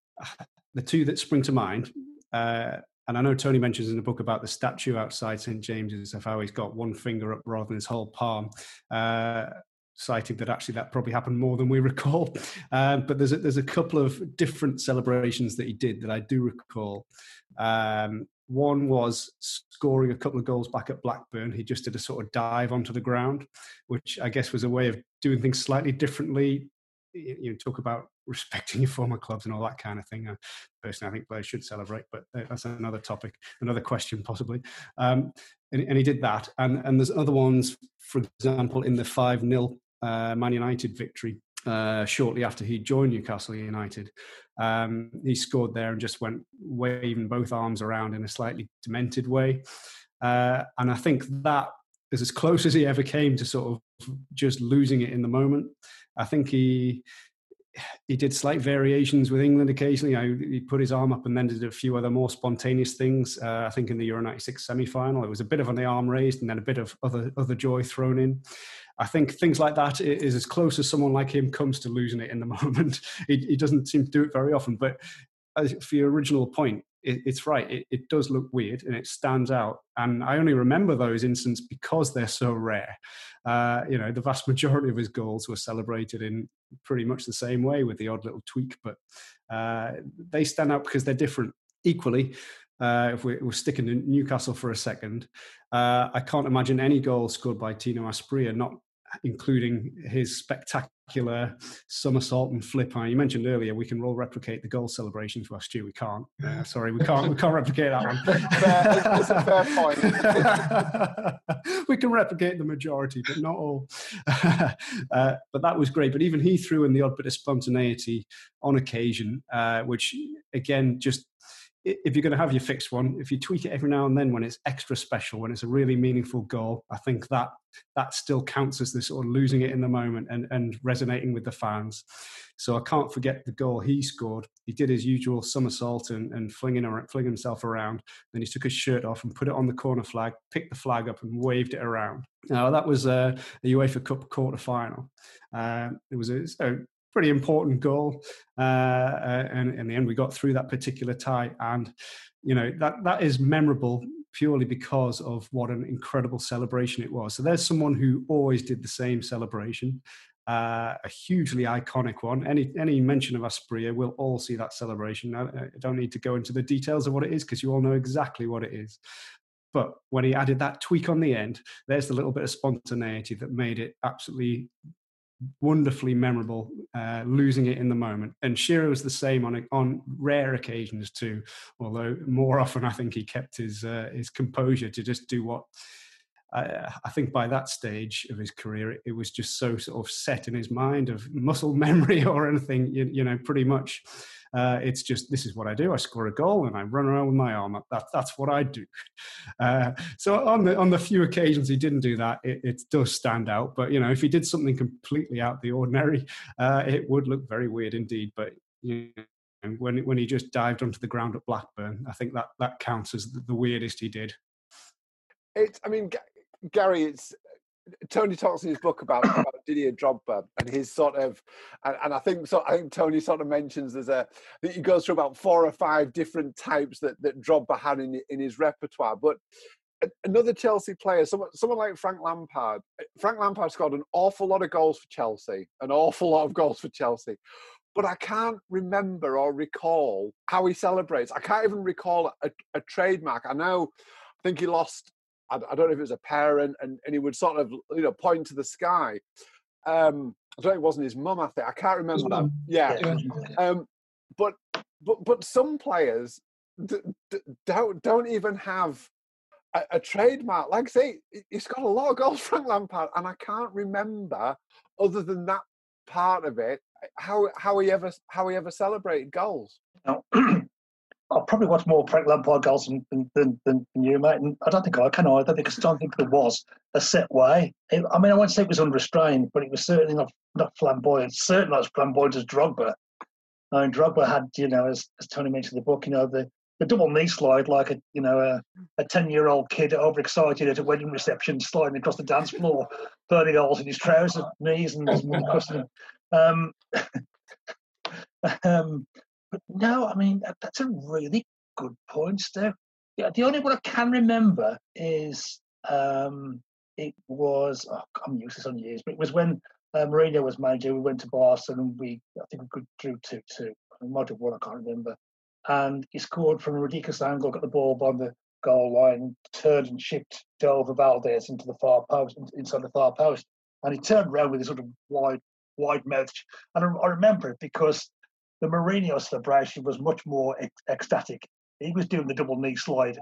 the two that spring to mind. Uh, And I know Tony mentions in the book about the statue outside Saint James's of how he's got one finger up rather than his whole palm, uh, citing that actually that probably happened more than we recall. Um, but there's a, there's a couple of different celebrations that he did that I do recall. Um, one was scoring a couple of goals back at Blackburn. He just did a sort of dive onto the ground, which I guess was a way of doing things slightly differently. You, you talk about respecting your former clubs and all that kind of thing. Uh, personally, I think players should celebrate, but that's another topic, another question possibly. Um, and, and he did that. And, and there's other ones, for example, in the five nil uh, Man United victory, uh, shortly after he joined Newcastle United. Um, he scored there and just went waving both arms around in a slightly demented way. Uh, and I think that is as close as he ever came to sort of just losing it in the moment. I think he he did slight variations with England occasionally. You know, he put his arm up and then did a few other more spontaneous things. Uh, I think in the Euro ninety-six semi-final, it was a bit of on the arm raised and then a bit of other other joy thrown in. I think things like that is as close as someone like him comes to losing it in the moment. he, he doesn't seem to do it very often. But as for your original point, it, it's right. It, it does look weird and it stands out. And I only remember those instances because they're so rare. Uh, you know, the vast majority of his goals were celebrated in pretty much the same way with the odd little tweak. But uh, they stand out because they're different. Equally, uh, if we're, we're sticking to Newcastle for a second, uh, I can't imagine any goal scored by Tino Asprilla not including his spectacular somersault and flip. You mentioned earlier we can all replicate the goal celebration. Well, Stu, we can't. Uh, sorry, we can't. We can't replicate that one. Fair, it's a fair point. We can replicate the majority, but not all. uh, but that was great. But even he threw in the odd bit of spontaneity on occasion, uh, which again just. If you're going to have your fixed one, if you tweak it every now and then when it's extra special, when it's a really meaningful goal, I think that that still counts as this sort of losing it in the moment and, and resonating with the fans. So I can't forget the goal he scored. He did his usual somersault and, and flinging, flinging himself around. Then he took his shirt off and put it on the corner flag, picked the flag up and waved it around. Now, that was a, a UEFA Cup quarter-final. Uh, it was a... a pretty important goal, uh, uh, and in the end we got through that particular tie. And you know that that is memorable purely because of what an incredible celebration it was. So there's someone who always did the same celebration, uh, a hugely iconic one. Any any mention of Asprilla, we'll all see that celebration. I, I don't need to go into the details of what it is because you all know exactly what it is. But when he added that tweak on the end, there's the little bit of spontaneity that made it absolutely wonderfully memorable, uh, losing it in the moment. And Shearer was the same on on rare occasions too, although more often I think he kept his uh, his composure to just do what uh, I think by that stage of his career it, it was just so sort of set in his mind of muscle memory or anything, you, you know, pretty much uh, it's just, this is what I do. I score a goal and I run around with my arm up. That, that's what I do. Uh, so on the on the few occasions he didn't do that, it, it does stand out. But, you know, if he did something completely out of the ordinary, uh, it would look very weird indeed. But, you know, when, when he just dived onto the ground at Blackburn, I think that, that counts as the, the weirdest he did. It's, I mean, G- Gary, it's, Tony talks in his book about, about Didier Drogba and his sort of, and, and I think so. I think Tony sort of mentions there's a, I think he goes through about four or five different types that, that Drogba had in in his repertoire. But another Chelsea player, someone someone like Frank Lampard. Frank Lampard scored an awful lot of goals for Chelsea, an awful lot of goals for Chelsea. But I can't remember or recall how he celebrates. I can't even recall a, a trademark. I know, I think he lost. I don't know if it was a parent, and, and he would sort of, you know, point to the sky. Um, I don't know, it wasn't his mum, I think. I can't remember that. Yeah. yeah. Um, but but but some players d- d- don't don't even have a, a trademark. Like I say, he's got a lot of goals, Frank Lampard, and I can't remember, other than that part of it, how how he ever how he ever celebrated goals. No. I'll probably watch more Frank Lampard goals than, than, than, than you, mate. And I don't think I can either, because I don't think there was a set way. It, I mean, I won't say it was unrestrained, but it was certainly not, not flamboyant. Certainly not as flamboyant as Drogba. I mean, Drogba had, you know, as, as Tony mentioned in the book, you know, the, the double knee slide, like a, you know, a, a ten-year-old kid overexcited at a wedding reception, sliding across the dance floor, burning holes in his trousers, knees, and his mum cussing him. Um, um, But no, I mean, that, that's a really good point, Steph. Yeah, the only one I can remember is um, it was, oh, I'm useless on years, but it was when uh, Mourinho was manager. We went to Barcelona and we, I think we drew two two. I might have won, I can't remember. And he scored from a ridiculous angle, got the ball on the goal line, turned and shipped Delva Valdez into the far post, inside the far post. And he turned around with his sort of wide, wide mouth. And I, I remember it because the Mourinho celebration was much more ec- ecstatic. He was doing the double knee slide.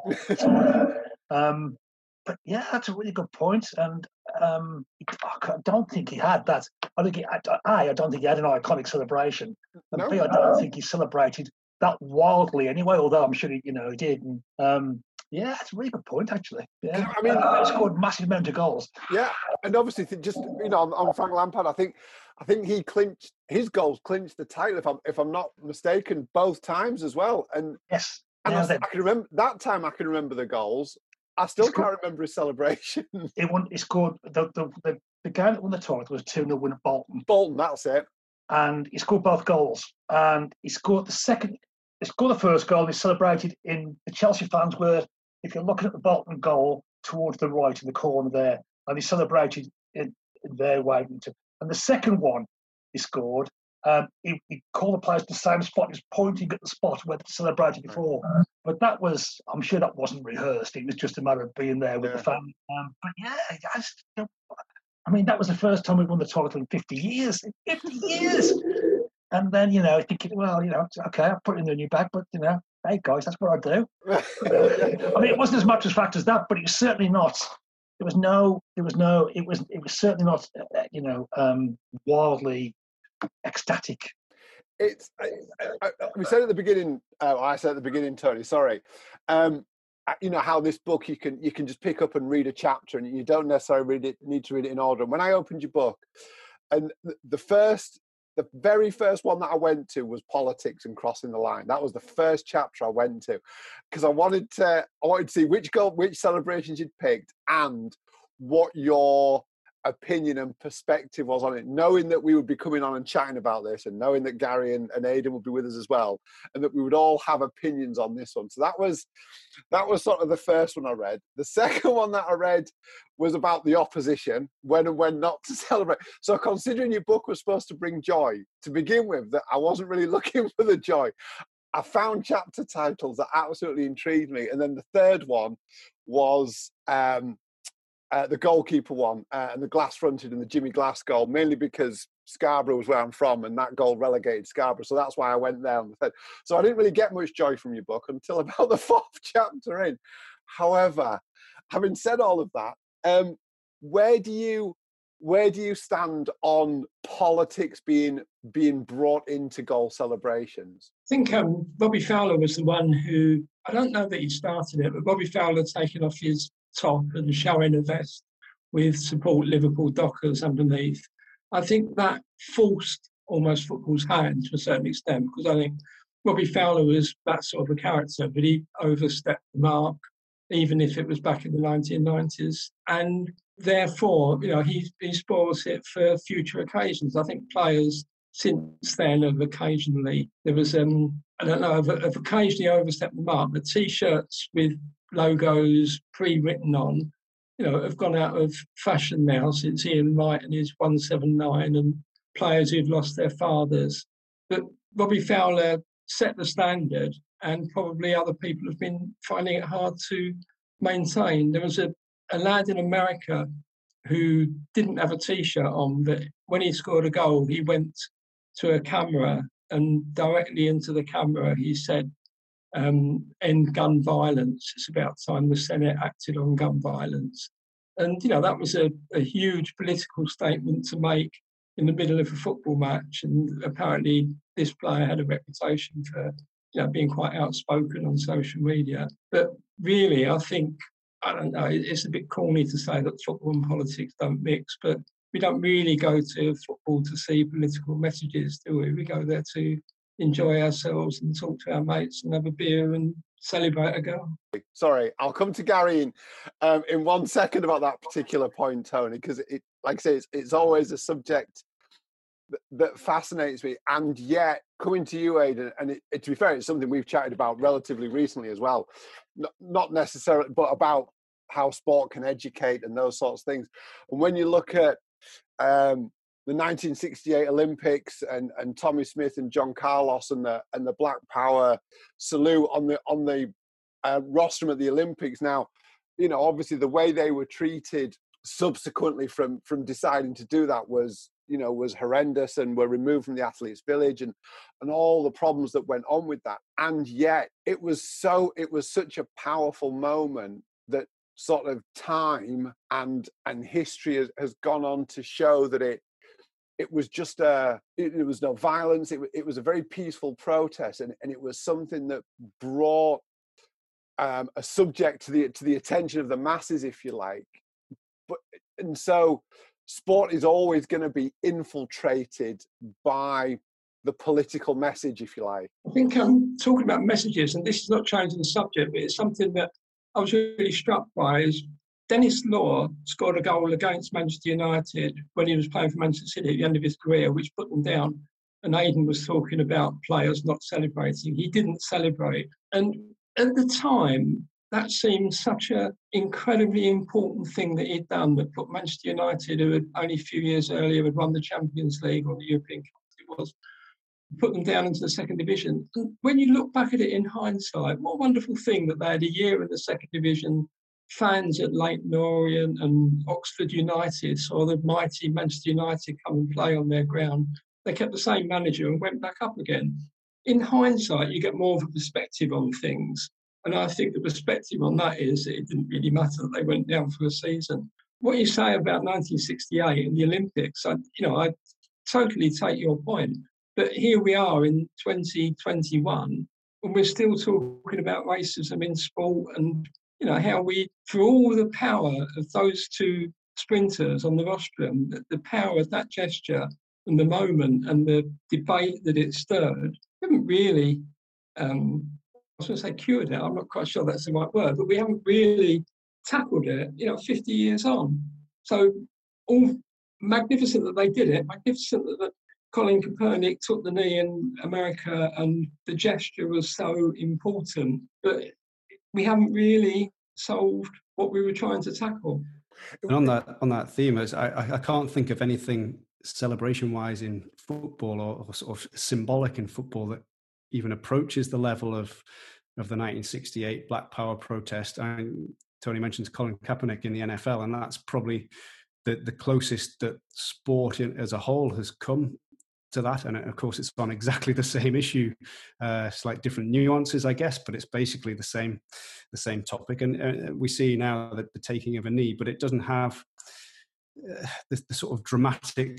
um, but yeah, that's a really good point. And um, I don't think he had that. I think he, I, I don't think he had an iconic celebration. And No. B, I don't think he celebrated that wildly anyway. Although I'm sure he, you know, he did. And, um, yeah, that's a really good point, actually. Yeah, I mean, uh, he scored massive amount of goals. Yeah, and obviously, just you know, on, on Frank Lampard, I think, I think he clinched his goals, clinched the title, if I'm if I'm not mistaken, both times as well. And yes, and now I, then, I can remember that time. I can remember the goals. I still can't remember his celebration. He won. He scored the the the, the game that won the title was two nil win at Bolton. Bolton, that's it. And he scored both goals. And he scored the second. He scored the first goal. And he celebrated in the Chelsea fans were. If you're looking at the Bolton goal towards the right in the corner there, and he celebrated in, in their way. And the second one he scored, um, he, he called the players to the same spot. He was pointing at the spot where they celebrated before. But that was, I'm sure that wasn't rehearsed. It was just a matter of being there with yeah. the family. Um, but yeah, I, just, you know, I mean, that was the first time we won the title in fifty years. fifty years! And then, you know, thinking, well, you know, okay, I'll put it in the new bag, but, you know, hey guys, that's what I do. I mean, it wasn't as much as fact as that, but it was certainly not. There was no. There was no. It was. It was certainly not. Uh, you know, um, wildly ecstatic. It's. I, I, we said at the beginning. Uh, I said at the beginning, Tony. Sorry. Um, you know how this book you can you can just pick up and read a chapter, and you don't necessarily read it. Need to read it in order. And when I opened your book, and the first. The very first one that I went to was politics and crossing the line. That was the first chapter I went to because I wanted to. I wanted to see which goal, which celebrations you'd picked, and what your opinion and perspective was on it. Knowing that we would be coming on and chatting about this, and knowing that Gary and, and Aidan would be with us as well, and that we would all have opinions on this one. So that was that was sort of the first one I read. The second one that I read was about the opposition, when and when not to celebrate. So considering your book was supposed to bring joy, to begin with, that I wasn't really looking for the joy. I found chapter titles that absolutely intrigued me. And then the third one was um, uh, the goalkeeper one, uh, and the glass fronted and the Jimmy Glass goal, mainly because Scarborough was where I'm from, and that goal relegated Scarborough. So that's why I went there on the third. So I didn't really get much joy from your book until about the fourth chapter in. However, having said all of that, Um, where do you where do you stand on politics being being brought into goal celebrations? I think um, Bobby Fowler was the one who, I don't know that he started it, but Bobby Fowler taking off his top and showing a vest with Support Liverpool Dockers underneath. I think that forced almost football's hand to a certain extent, because I think Bobby Fowler was that sort of a character, but he overstepped the mark, even if it was back in the nineteen nineties. And therefore, you know, he, he spoils it for future occasions. I think players since then have occasionally, there was, um, I don't know, have, have occasionally overstepped the mark. The T-shirts with logos pre-written on, you know, have gone out of fashion now since Ian Wright and his one seven nine and players who've lost their fathers. But Bobby Fowler set the standard, and probably other people have been finding it hard to maintain. There was a, a lad in America who didn't have a T-shirt on, but when he scored a goal, he went to a camera and directly into the camera he said, um, end gun violence. It's about time the Senate acted on gun violence. And, you know, that was a, a huge political statement to make in the middle of a football match. And apparently this player had a reputation for, you know, being quite outspoken on social media. But really, I think, I don't know, it's a bit corny to say that football and politics don't mix, but we don't really go to football to see political messages, do we? We go there to enjoy ourselves and talk to our mates and have a beer and celebrate a goal. Sorry, I'll come to Gary in, um, in one second about that particular point, Tony, because it, like I say, it's, it's always a subject that, that fascinates me. And yet, coming to you, Aidan, and it, it, to be fair, it's something we've chatted about relatively recently as well. Not, not necessarily, but about how sport can educate and those sorts of things. And when you look at um, the nineteen sixty-eight Olympics and, and Tommy Smith and John Carlos and the and the Black Power salute on the on the uh, rostrum at the Olympics. Now, you know, obviously the way they were treated subsequently from from deciding to do that was you know, was horrendous and were removed from the athletes' village, and and all the problems that went on with that. And yet it was so it was such a powerful moment that sort of time and and history has, has gone on to show that it it was just a it, it was no violence. It, it was a very peaceful protest, and, and it was something that brought um, a subject to the to the attention of the masses, if you like. But and so sport is always going to be infiltrated by the political message, if you like. I think I'm talking about messages, and this is not changing the subject, but it's something that I was really struck by. Is Denis Law scored a goal against Manchester United when he was playing for Manchester City at the end of his career, which put them down. And Aidan was talking about players not celebrating. He didn't celebrate. And at the time, that seemed such an incredibly important thing that he'd done, that put Manchester United, who had only a few years earlier had won the Champions League or the European Cup, it was, put them down into the second division. And when you look back at it in hindsight, what a wonderful thing that they had a year in the second division. Fans at Leyton Orient and Oxford United saw the mighty Manchester United come and play on their ground. They kept the same manager and went back up again. In hindsight, you get more of a perspective on things. And I think the perspective on that is that it didn't really matter that they went down for a season. What you say about nineteen sixty-eight and the Olympics, I, you know, I totally take your point. But here we are in twenty twenty-one, and we're still talking about racism in sport, and you know how we, for all the power of those two sprinters on the rostrum, the, the power of that gesture and the moment and the debate that it stirred, we haven't really. Um, I was going to say cured it. I'm not quite sure that's the right word, but we haven't really tackled it, you know, fifty years on. So all magnificent that they did it, magnificent that, that Colin Kaepernick took the knee in America and the gesture was so important, but we haven't really solved what we were trying to tackle. And on that on that theme, is I, I can't think of anything celebration-wise in football or, or sort of symbolic in football that even approaches the level of of the nineteen sixty-eight Black Power protest. And Tony mentions Colin Kaepernick in the N F L, and that's probably the, the closest that sport in, as a whole has come to that. And of course, it's on exactly the same issue, uh, slight different nuances, I guess, but it's basically the same the same topic. And uh, we see now that the taking of a knee, but it doesn't have uh, the, the sort of dramatic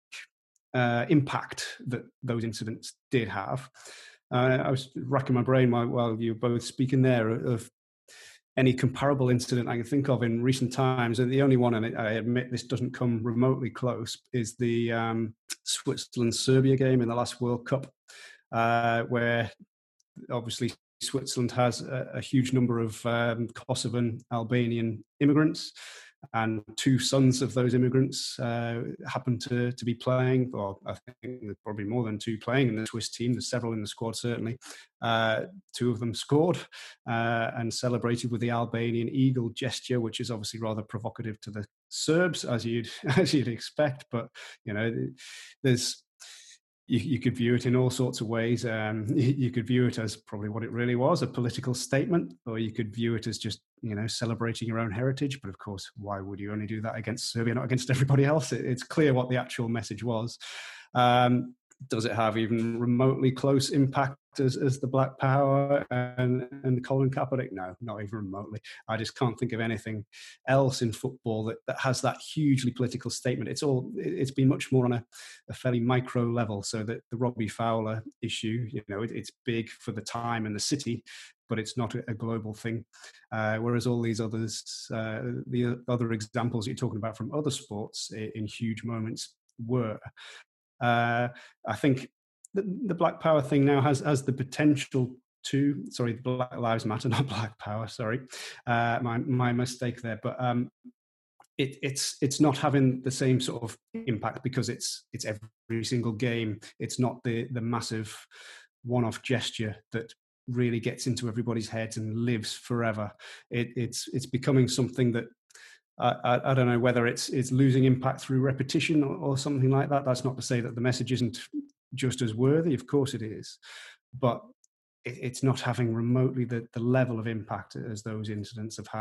uh, impact that those incidents did have. Uh, I was racking my brain while, while you were both speaking there of any comparable incident I can think of in recent times. And the only one, and I admit this doesn't come remotely close, is the um, Switzerland-Serbia game in the last World Cup, uh, where obviously Switzerland has a, a huge number of um, Kosovan Albanian immigrants. And two sons of those immigrants uh, happened to, to be playing, or I think there's probably more than two playing in the Swiss team. There's several in the squad, certainly. Uh, two of them scored uh, and celebrated with the Albanian eagle gesture, which is obviously rather provocative to the Serbs, as you'd as you'd expect. But you know, there's You, you could view it in all sorts of ways. Um, you, you could view it as probably what it really was, a political statement, or you could view it as just, you know, celebrating your own heritage. But of course, why would you only do that against Serbia, not against everybody else? It, it's clear what the actual message was. Um, does it have even remotely close impact as, as the Black Power and, and Colin Kaepernick? No, not even remotely. I just can't think of anything else in football that, that has that hugely political statement. It's all, it's been much more on a, a fairly micro level. So that the Robbie Fowler issue, you know, it, it's big for the time and the city, but it's not a, a global thing. Uh, whereas all these others, uh, the other examples you're talking about from other sports in, in huge moments were. Uh, I think the, the Black Power thing now has, has the potential to, sorry, Black Lives Matter, not Black Power, sorry, uh, my my mistake there. But um, it, it's it's not having the same sort of impact because it's it's every single game. It's not the the massive one-off gesture that really gets into everybody's heads and lives forever. It, it's it's becoming something that I, I don't know whether it's it's losing impact through repetition or, or something like that. That's not to say that the message isn't just as worthy. Of course it is. But it, it's not having remotely the, the level of impact as those incidents have, have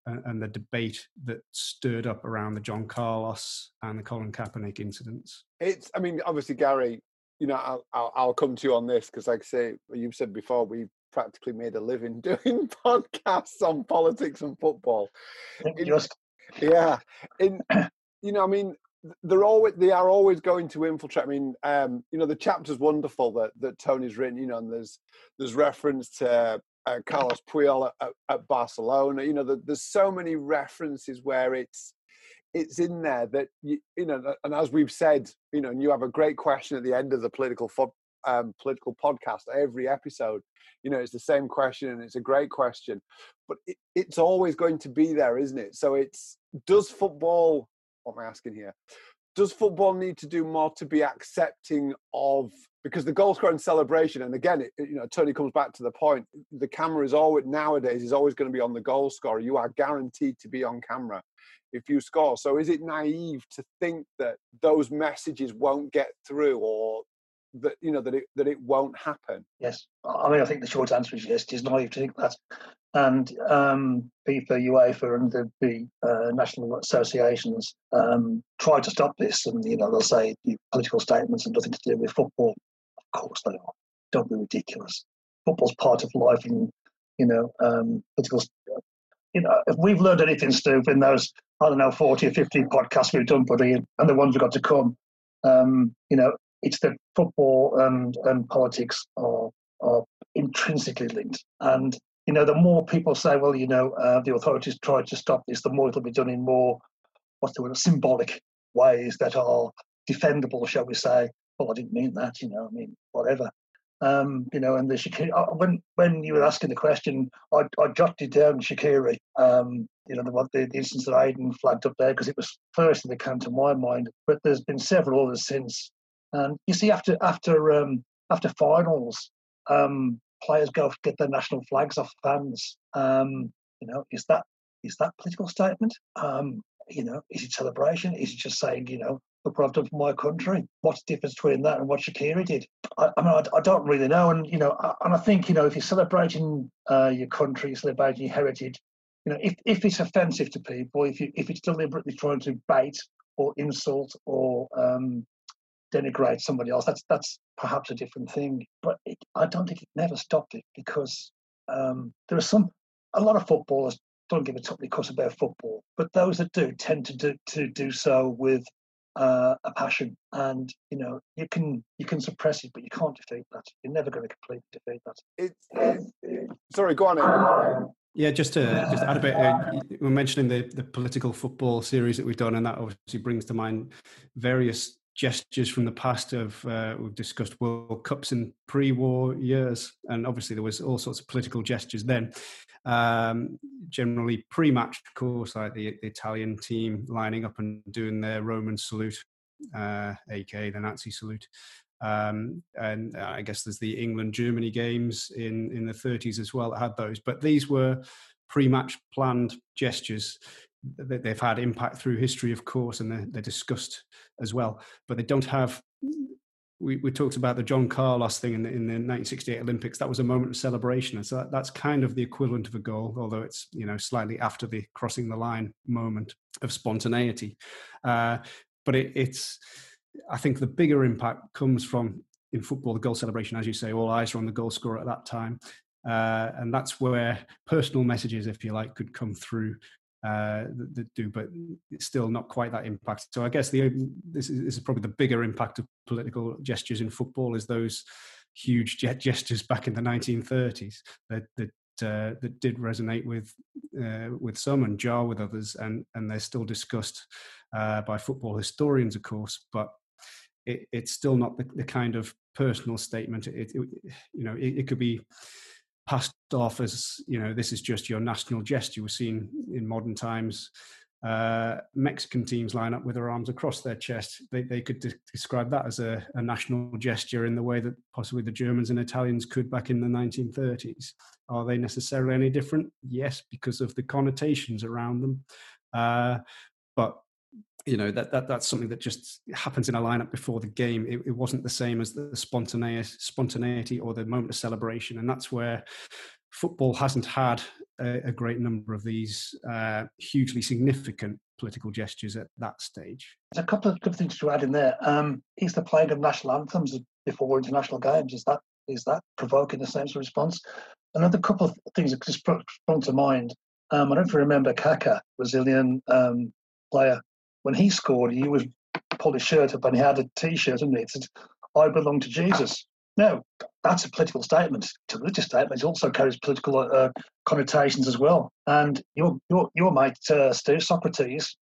and, and the debate that stirred up around the John Carlos and the Colin Kaepernick incidents? It's, I mean, obviously, Gary, you know, I'll, I'll, I'll come to you on this because, like I say, you've said before, we've practically made a living doing podcasts on politics and football. In, Just yeah, in you know, I mean, they're always they are always going to infiltrate. I mean, um, you know, the chapter's wonderful that that Tony's written. You know, and there's there's reference to uh, Carlos Puyol at, at Barcelona. You know, the, there's so many references where it's it's in there that you, you know, and as we've said, you know, and you have a great question at the end of the political fo- um, political podcast every episode. You know, it's the same question, and it's a great question, but it, it's always going to be there, isn't it? So it's, does football, what am I asking here? Does football need to do more to be accepting of, because the goal scoring celebration, and again, it, you know, Tony comes back to the point, the camera is always, nowadays, is always going to be on the goal scorer. You are guaranteed to be on camera if you score. So is it naive to think that those messages won't get through, or that, you know, that it that it won't happen? Yes, I mean, I think the short answer is yes. It is naive to think that. And um, FIFA, UEFA, and the, the uh, national associations um, try to stop this, and you know they'll say political statements and nothing to do with football. Of course they are. Don't be ridiculous. Football's part of life, and you know um, political. You know, if we've learned anything, Stu, in those I don't know forty or fifty podcasts we've done, buddy, and the ones we've got to come, um, you know, it's that football and and politics are are intrinsically linked. And you know, the more people say, well, you know, uh, the authorities tried to stop this, the more it'll be done in more, what's the word, symbolic ways that are defendable, shall we say. Well, I didn't mean that, you know, I mean, whatever. Um, you know, and the Shaqiri, when when you were asking the question, I, I jotted down Shaqiri, um, you know, the, the, the instance that Aidan flagged up there, because it was first that came to my mind, but there's been several others since. And you see, after after um, after finals, um, players go get their national flags off fans. Um, you know, is that is that political statement? Um, you know, is it celebration? Is it just saying, you know, look what I've done for my country? What's the difference between that and what Shaqiri did? I, I mean, I, I don't really know. And you know, I, and I think, you know, if you're celebrating uh, your country, celebrating your heritage, you know, if if it's offensive to people, if you if it's deliberately trying to bait or insult or um, denigrate somebody else, that's that's perhaps a different thing. But it, I don't think it never stopped it, because um, there are some, a lot of footballers don't give a tuppeny cuss about football, but those that do tend to do to do so with uh, a passion. And you know, you can you can suppress it, but you can't defeat that. You're never going to completely defeat that. It's, it's, sorry, go on. Ed. Yeah, just to just add a bit, uh, we're mentioning the, the political football series that we've done, and that obviously brings to mind various gestures from the past of, uh, we've discussed World Cups in pre-war years, and obviously there was all sorts of political gestures then. Um, generally pre-match, of course, like the, the Italian team lining up and doing their Roman salute, uh, aka the Nazi salute. Um, and I guess there's the England-Germany games in, in the thirties as well that had those. But these were pre-match planned gestures. They've had impact through history, of course, and they're, they're discussed as well. But they don't have... We, we talked about the John Carlos thing in the, in the nineteen sixty-eight Olympics. That was a moment of celebration. And so that, that's kind of the equivalent of a goal, although it's, you know, slightly after the crossing the line moment of spontaneity. Uh, but it, it's... I think the bigger impact comes from, in football, the goal celebration, as you say, all eyes are on the goal scorer at that time. Uh, and that's where personal messages, if you like, could come through uh, that, that do, but it's still not quite that impact. So I guess the this is, this is probably the bigger impact of political gestures in football, is those huge gestures back in the nineteen thirties that, that Uh, that did resonate with uh, with some and jar with others, and and they're still discussed uh, by football historians, of course. But it, it's still not the, the kind of personal statement. It, it you know it, it could be passed off as, you know, this is just your national gesture. We've seen in modern times uh, Mexican teams line up with their arms across their chest. They they could de- describe that as a, a national gesture in the way that possibly the Germans and Italians could back in the nineteen thirties. Are they necessarily any different? Yes, because of the connotations around them. Uh, but you know that, that that's something that just happens in a lineup before the game. It, it wasn't the same as the spontaneous spontaneity or the moment of celebration, and that's where football hasn't had a, a great number of these uh, hugely significant political gestures at that stage. There's a couple of good things to add in there. Um, is the playing of national anthems before international games, is that is that provoking the same sort of response? Another couple of things that just sprung to mind. Um, I don't know if you remember Kaka, Brazilian um, player. When he scored, he was pulled his shirt up and he had a T-shirt and it said, "I belong to Jesus." Now, that's a political statement. It's a religious statement. It also carries political uh, connotations as well. And your your your mate, uh, Stu Socrates,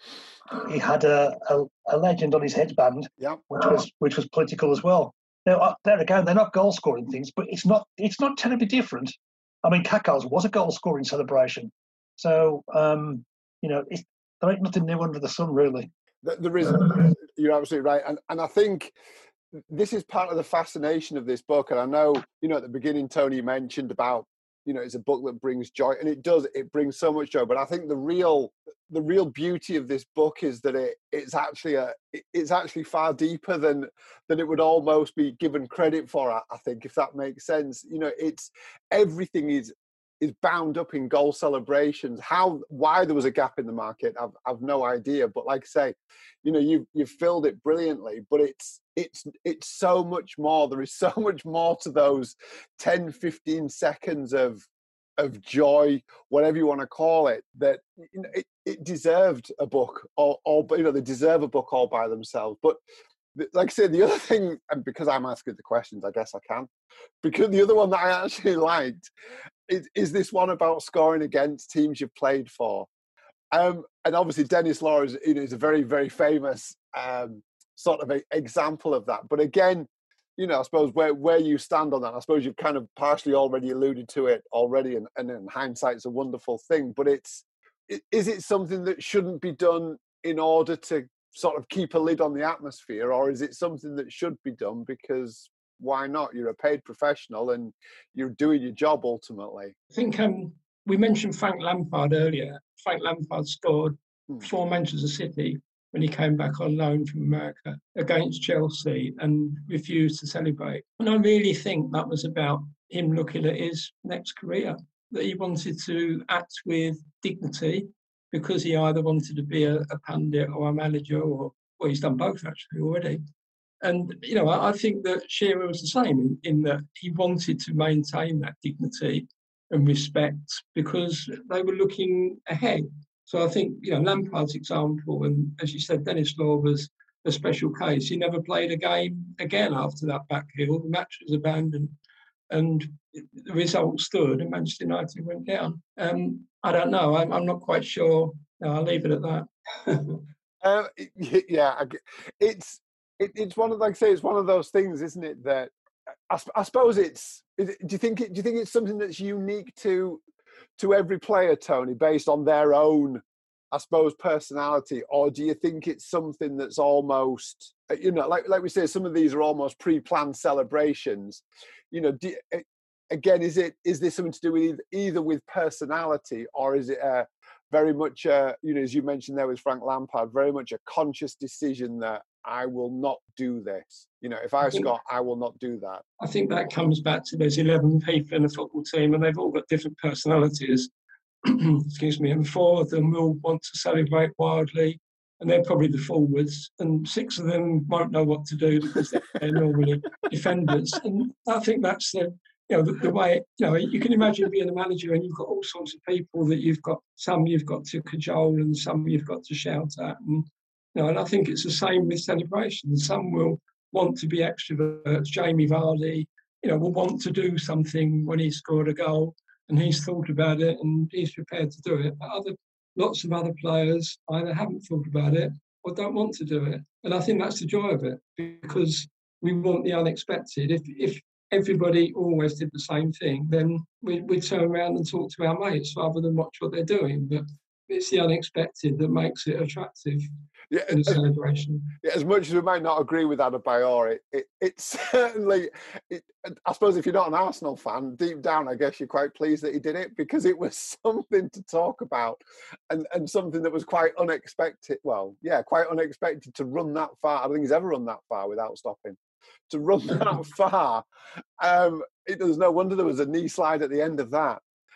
he had a, a, a legend on his headband, yeah. which was which was political as well. Now, uh, there again, they're not goal scoring things, but it's not it's not terribly different. I mean, Kaka's was a goal scoring celebration, so um, you know, it's, there ain't nothing new under the sun, really. There is. You're absolutely right, and and I think this is part of the fascination of this book. And I know, you know, at the beginning, Tony mentioned about, you know, it's a book that brings joy, and it does. It brings so much joy. But I think the real, the real beauty of this book is that it, it's actually a, it's actually far deeper than than it would almost be given credit for. I, I think, if that makes sense. You know, it's everything is is bound up in goal celebrations. How, why there was a gap in the market, I've I've no idea. But like I say, you know, you've you've filled it brilliantly. But it's it's it's so much more. There is so much more to those ten, fifteen seconds of of joy, whatever you want to call it, that, you know, it, it deserved a book, or, or you know, they deserve a book all by themselves. But like I said, the other thing, and because I'm asking the questions, I guess I can, because the other one that I actually liked is, is this one about scoring against teams you've played for. Um, and obviously Denis Law is, you know, is a very, very famous um, sort of a example of that. But again, you know, I suppose where, where you stand on that, I suppose you've kind of partially already alluded to it already, and, and in hindsight's a wonderful thing. But it's, is it something that shouldn't be done in order to sort of keep a lid on the atmosphere, or is it something that should be done because why not? You're a paid professional and you're doing your job ultimately. I think um, we mentioned Frank Lampard earlier. Frank Lampard scored hmm. four Manchester City when he came back on loan from America against Chelsea and refused to celebrate. And I really think that was about him looking at his next career, that he wanted to act with dignity because he either wanted to be a, a pundit or a manager, or well, he's done both actually already. And, you know, I, I think that Shearer was the same in, in that he wanted to maintain that dignity and respect because they were looking ahead. So I think, you know, Lampard's example, and as you said, Denis Law was a special case. He never played a game again after that back heel. The match was abandoned and the result stood and Manchester United went down. Um, I don't know. I'm, I'm not quite sure. No, I'll leave it at that. uh, yeah, it's it, it's one of, like I say, it's one of those things, isn't it? That I, I suppose it's. Do you think it? Do you think it's something that's unique to to every player, Tony, based on their own, I suppose, personality, or do you think it's something that's almost, you know, like like we say, some of these are almost pre-planned celebrations. You know, do, again, is it is this something to do with either, either with personality, or is it a very much, a, you know, as you mentioned there with Frank Lampard, very much a conscious decision that I will not do this. You know, if I, I think, score, I will not do that. I think that comes back to there's eleven people in the football team and they've all got different personalities. Excuse me. And four of them will want to celebrate wildly, and they're probably the forwards. And six of them won't know what to do because they're, they're normally defenders. And I think that's the, you know, the, the way, you know, you can imagine being a manager and you've got all sorts of people that you've got, some you've got to cajole and some you've got to shout at. And, you know, and I think it's the same with celebrations. Some will want to be extroverts. Jamie Vardy, you know, will want to do something when he scored a goal and he's thought about it and he's prepared to do it. But other, lots of other players either haven't thought about it or don't want to do it. And I think that's the joy of it, because we want the unexpected. If if everybody always did the same thing, then we, we'd turn around and talk to our mates rather than watch what they're doing. But it's the unexpected that makes it attractive. Yeah, in a celebration. Yeah, as much as we might not agree with Adebayor, it, it, it certainly, it, I suppose if you're not an Arsenal fan, deep down, I guess you're quite pleased that he did it, because it was something to talk about and, and something that was quite unexpected. Well, yeah, quite unexpected to run that far. I don't think he's ever run that far without stopping. To run that far, um, it, there's no wonder there was a knee slide at the end of that.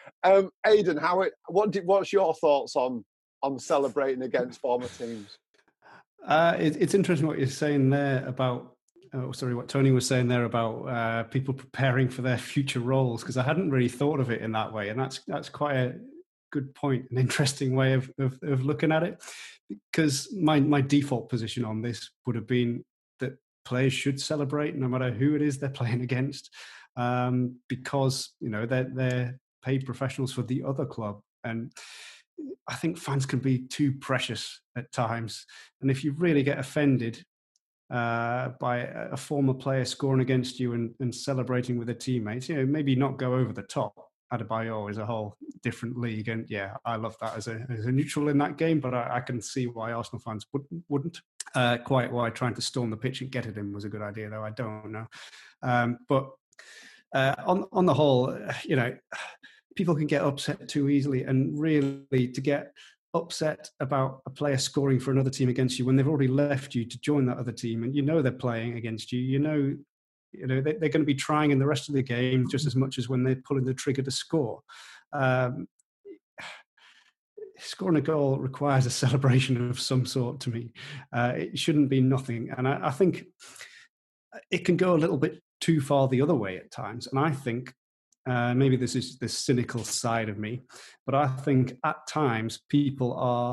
Um, Aidan, how it? What? Did, what's your thoughts on on celebrating against former teams? Uh, it, it's interesting what you're saying there about. Oh, sorry, what Tony was saying there about uh, people preparing for their future roles, because I hadn't really thought of it in that way, and that's that's quite a good point, an interesting way of, of, of looking at it. Because my my default position on this would have been that players should celebrate no matter who it is they're playing against, um, because you know they're they're paid professionals for the other club, and I think fans can be too precious at times, and if you really get offended Uh, by a former player scoring against you and, and celebrating with their teammates, you know, maybe not go over the top. Adebayor is a whole different league, and yeah, I love that as a as a neutral in that game. But I, I can see why Arsenal fans wouldn't. wouldn't. Uh, quite why trying to storm the pitch and get at him was a good idea, though. I don't know. Um, but uh, on on the whole, you know, people can get upset too easily, and really to get upset about a player scoring for another team against you when they've already left you to join that other team, and you know they're playing against you, you know, you know they, they're going to be trying in the rest of the game just as much as when they're pulling the trigger to score. Um, scoring a goal requires a celebration of some sort to me. Uh, it shouldn't be nothing, and I, I think it can go a little bit too far the other way at times. And I think Uh, maybe this is the cynical side of me, but I think at times people are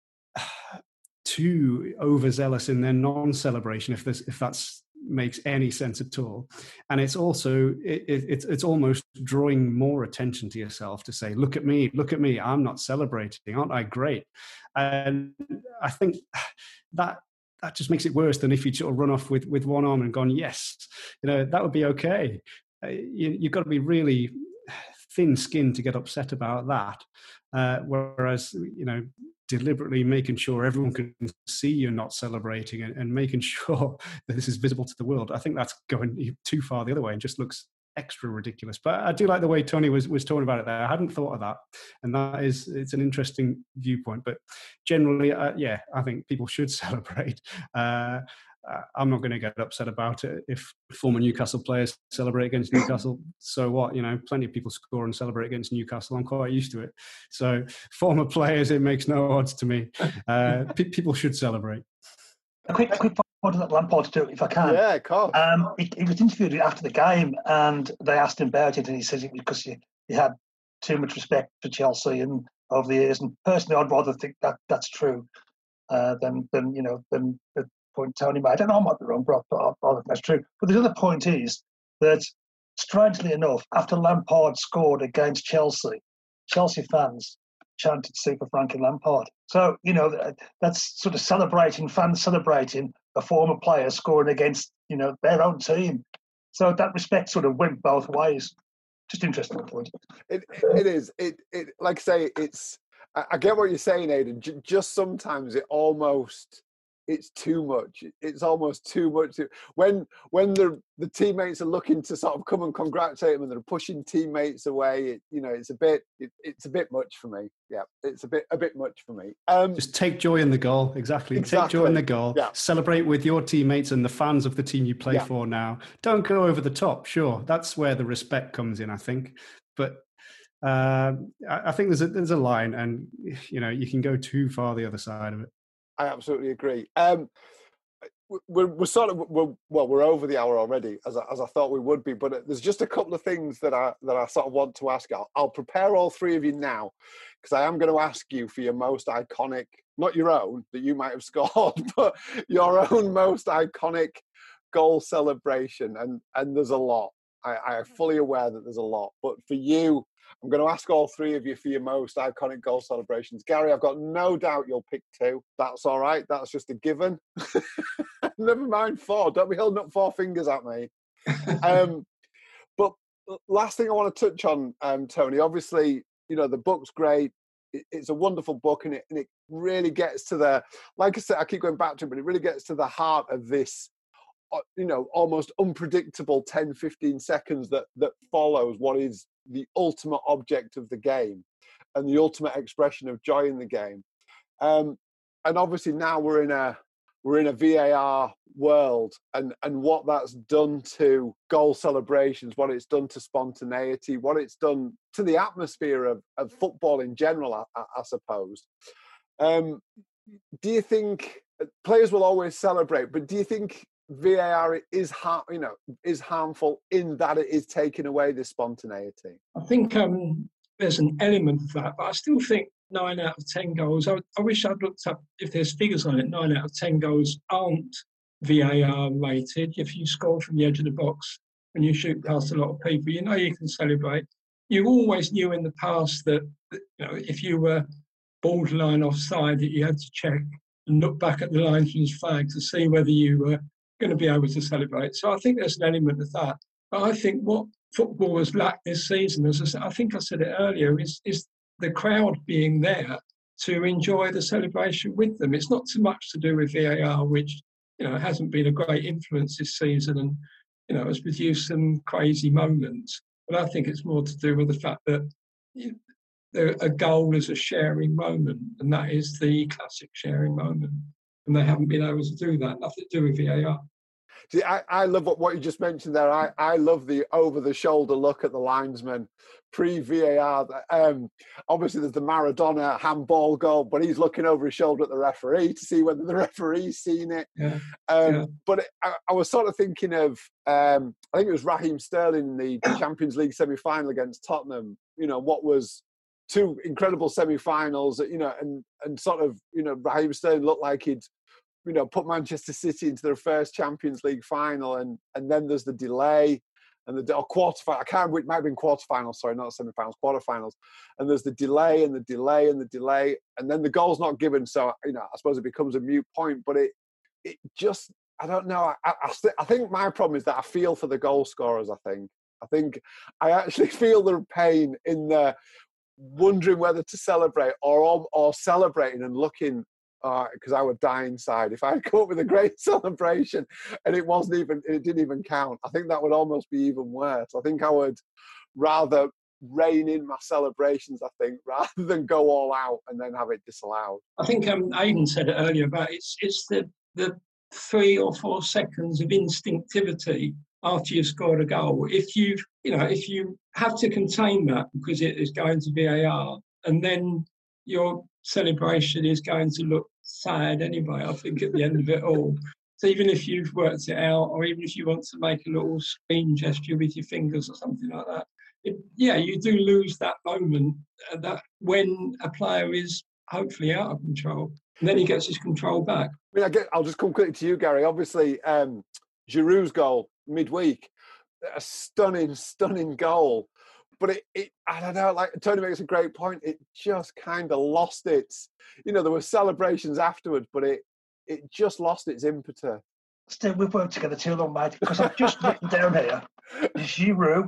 too overzealous in their non-celebration, if this, if that's makes any sense at all. And it's also it, it, it's it's almost drawing more attention to yourself to say, "Look at me, look at me! I'm not celebrating, aren't I great?" And I think that that just makes it worse than if you sort of run off with with one arm and gone, "Yes, you know that would be okay." You, you've got to be really thin-skinned to get upset about that. Uh, whereas, you know, deliberately making sure everyone can see you're not celebrating and, and making sure that this is visible to the world, I think that's going too far the other way and just looks extra ridiculous. But I do like the way Tony was was talking about it there. I hadn't thought of that, and that is it's an interesting viewpoint. But generally, uh, yeah, I think people should celebrate. Uh, I'm not going to get upset about it if former Newcastle players celebrate against Newcastle. So what? You know, plenty of people score and celebrate against Newcastle. I'm quite used to it. So former players, it makes no odds to me. Uh, p- people should celebrate. A quick, quick point on that Lampard to do, if I can. Yeah, of course. Um, he, he was interviewed after the game, and they asked him about it, and he says it was because he, he had too much respect for Chelsea and over the years. And personally, I'd rather think that that's true uh, than than you know than the point Tony made. I don't know, I might be wrong, but I rather think that's true. But the other point is that, strangely enough, after Lampard scored against Chelsea, Chelsea fans chanted "Super Frankie Lampard." So, you know, that's sort of celebrating, fans celebrating a former player scoring against, you know, their own team. So that respect sort of went both ways. Just interesting point. It it is. It it like I say, it's. I, I get what you're saying, Aidan. J- just sometimes it almost. It's too much. It's almost too much. When when the the teammates are looking to sort of come and congratulate them, and they're pushing teammates away, it, you know, it's a bit it, it's a bit much for me. Yeah, it's a bit a bit much for me. Um, Just take joy in the goal. Exactly. exactly. Take joy in the goal. Yeah. Celebrate with your teammates and the fans of the team you play yeah. for now. Don't go over the top. Sure, that's where the respect comes in, I think. But uh, I, I think there's a there's a line, and you know, you can go too far the other side of it. I absolutely agree. Um, we're, we're sort of we're, well, we're over the hour already, as I, as I thought we would be. But there's just a couple of things that I that I sort of want to ask. I'll, I'll prepare all three of you now, because I am going to ask you for your most iconic, not your own that you might have scored, but your own most iconic goal celebration. And and there's a lot. I, I am fully aware that there's a lot. But for you, I'm going to ask all three of you for your most iconic goal celebrations. Gary, I've got no doubt you'll pick two. That's all right. That's just a given. Never mind four. Don't be holding up four fingers at me. Um, but last thing I want to touch on, um, Tony, obviously, you know, the book's great. It, it's a wonderful book, and it, and it really gets to the, like I said, I keep going back to it, but it really gets to the heart of this, you know, almost unpredictable ten, fifteen seconds that that follows what is the ultimate object of the game and the ultimate expression of joy in the game. Um, and obviously now we're in a we're in a V A R world and, and what that's done to goal celebrations, what it's done to spontaneity, what it's done to the atmosphere of, of football in general, I, I, I suppose. Um, do you think players will always celebrate, but do you think V A R is har- you know is harmful in that it is taking away the spontaneity? I think um, there's an element of that, but I still think nine out of ten goals. I, I wish I'd looked up if there's figures on it. Nine out of ten goals aren't V A R rated. If you score from the edge of the box and you shoot past a lot of people, you know you can celebrate. You always knew in the past that, that you know if you were borderline offside, that you had to check and look back at the linesman's flag to see whether you were going to be able to celebrate. So I think there's an element of that. But I think what footballers lack this season, as I, said, I think I said it earlier, is, is the crowd being there to enjoy the celebration with them. It's not so much to do with V A R, which you know hasn't been a great influence this season and you know has produced some crazy moments. But I think it's more to do with the fact that you, a goal is a sharing moment, and that is the classic sharing moment. And they haven't been able to do that. Nothing to do with V A R. See, I, I love what, what you just mentioned there. I, I love the over-the-shoulder look at the linesman pre-V A R. Um, obviously, there's the Maradona handball goal, but he's looking over his shoulder at the referee to see whether the referee's seen it. Yeah. Um, yeah. But it, I, I was sort of thinking of, um, I think it was Raheem Sterling in the Champions League semi-final against Tottenham. You know, what was two incredible semi-finals, you know, and, and sort of, you know, Raheem Sterling looked like he'd, you know, put Manchester City into their first Champions League final, and and then there's the delay and the or quarterfinal. I can't remember, it might have been quarterfinals, sorry, not semi-finals, quarterfinals. And there's the delay and the delay and the delay, and then the goal's not given. So you know, I suppose it becomes a moot point. But it it just, I don't know. I I, I think my problem is that I feel for the goal scorers. I think I think I actually feel their pain in the wondering whether to celebrate or or celebrating and looking. Because uh, I would die inside if I had come up with a great celebration and it wasn't even, it didn't even count. I think that would almost be even worse. I think I would rather rein in my celebrations, I think, rather than go all out and then have it disallowed. I think um, Aidan said it earlier about it's it's the the three or four seconds of instinctivity after you've scored a goal. If you you know if you have to contain that because it is going to V A R, and then your celebration is going to look sad anyway, I think, at the end of it all. So even if you've worked it out, or even if you want to make a little screen gesture with your fingers or something like that, it, yeah, you do lose that moment uh, that when a player is hopefully out of control, and then he gets his control back. I mean, I get, I'll just come quickly to you, Gary. Obviously, um, Giroud's goal midweek, a stunning, stunning goal. But it, it, I don't know, like Tony makes a great point, it just kind of lost its, you know, there were celebrations afterwards, but it it just lost its impetus. Still, we've worked together too long, mate, because I've just written down here, Giroud.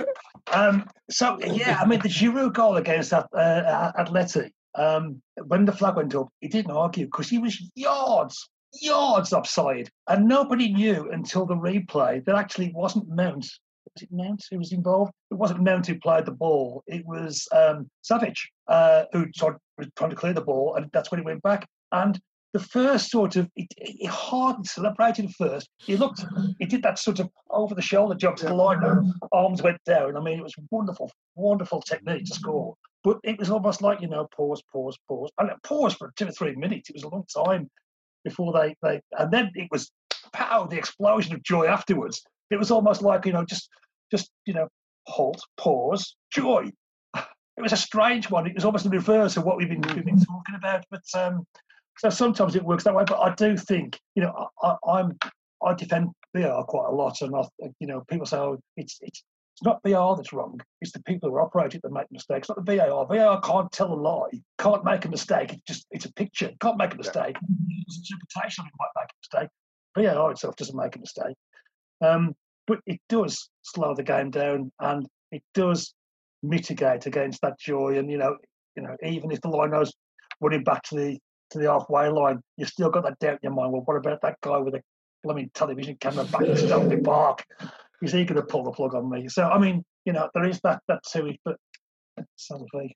Um, so, yeah, I mean, the Giroud goal against uh, Atleti, um, when the flag went up, he didn't argue because he was yards, yards offside. And nobody knew until the replay that actually it wasn't Mount. Was it Mount who was involved? It wasn't Mount who played the ball. It was um, Savage uh, who sort of was trying to clear the ball, and that's when he went back. And the first sort of, he, he hardly celebrated first. He looked, he did that sort of over-the-shoulder jump to the line, and arms went down. I mean, it was wonderful, wonderful technique to score. But it was almost like, you know, pause, pause, pause. And pause for two or three minutes. It was a long time before they, they and then it was, pow, the explosion of joy afterwards. It was almost like, you know, just, just you know, halt, pause, joy. It was a strange one. It was almost the reverse of what we've been, we've been talking about. But um, so sometimes it works that way. But I do think, you know, I, I'm I defend V A R quite a lot, and I, you know, people say, oh, it's it's it's not V A R that's wrong. It's the people who are operating that make mistakes. Not the V A R. V A R can't tell a lie. Can't make a mistake. It's just it's a picture. Can't make a mistake. It's interpretation. It might make a mistake. V A R itself doesn't make a mistake. Um, but it does slow the game down, and it does mitigate against that joy. And you know, you know, even if the line's running back to the to the halfway line, you've still got that doubt in your mind. Well, what about that guy with a blooming television camera back in Stanley Park? Is he going to pull the plug on me? So, I mean, you know, there is that that to it. But sadly.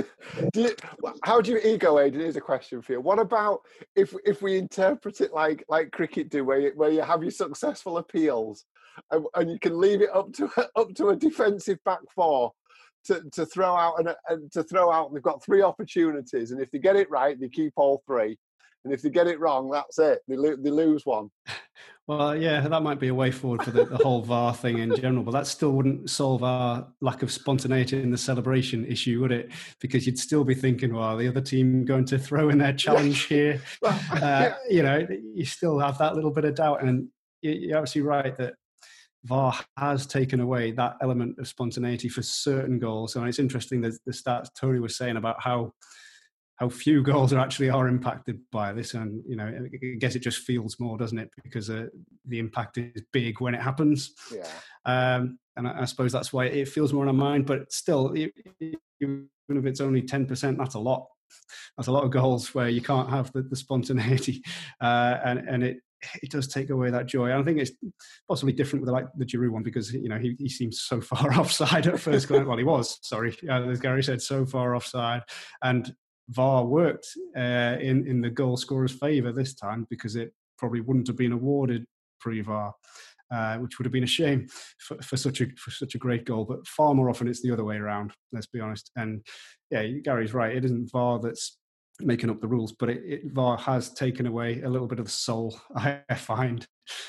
do you, how do you ego, Aidan? Here's a question for you. What about if if we interpret it like like cricket do, where you, where you have your successful appeals and, and you can leave it up to up to a defensive back four to, to throw out and, and to throw out. They've got three opportunities, and if they get it right, they keep all three. And if they get it wrong, that's it. They, lo- they lose one. Well, yeah, that might be a way forward for the, the whole V A R thing in general, but that still wouldn't solve our lack of spontaneity in the celebration issue, would it? Because you'd still be thinking, well, the other team going to throw in their challenge here. Well, uh, yeah. You know, you still have that little bit of doubt. And you're absolutely right that V A R has taken away that element of spontaneity for certain goals. And it's interesting that the stats Tony was saying about how how few goals are actually are impacted by this, and you know, I guess it just feels more, doesn't it? Because uh, the impact is big when it happens. Yeah. Um, and I, I suppose that's why it feels more on our mind. But still, even if it's only ten percent, that's a lot. That's a lot of goals where you can't have the, the spontaneity, uh, and and it it does take away that joy. And I think it's possibly different with like the Giroud one, because you know he he seems so far offside at first glance. Well, he was sorry, uh, as Gary said, so far offside, and V A R worked uh, in in the goal scorer's favour this time, because it probably wouldn't have been awarded pre-V A R, uh, which would have been a shame for, for such a for such a great goal. But far more often it's the other way around. Let's be honest. And yeah, Gary's right. It isn't V A R that's making up the rules, but it, it V A R has taken away a little bit of the soul. I, I find,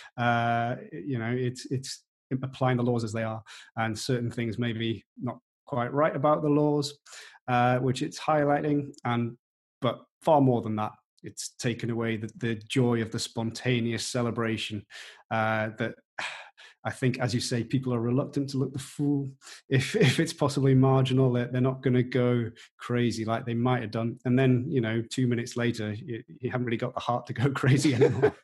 uh, you know, it's it's applying the laws as they are, and certain things maybe not quite right about the laws, uh, which it's highlighting, and but far more than that, it's taken away the, the joy of the spontaneous celebration uh, that I think, as you say, people are reluctant to look the fool. If if it's possibly marginal, they're, they're not going to go crazy like they might have done. And then, you know, two minutes later, you, you haven't really got the heart to go crazy anymore.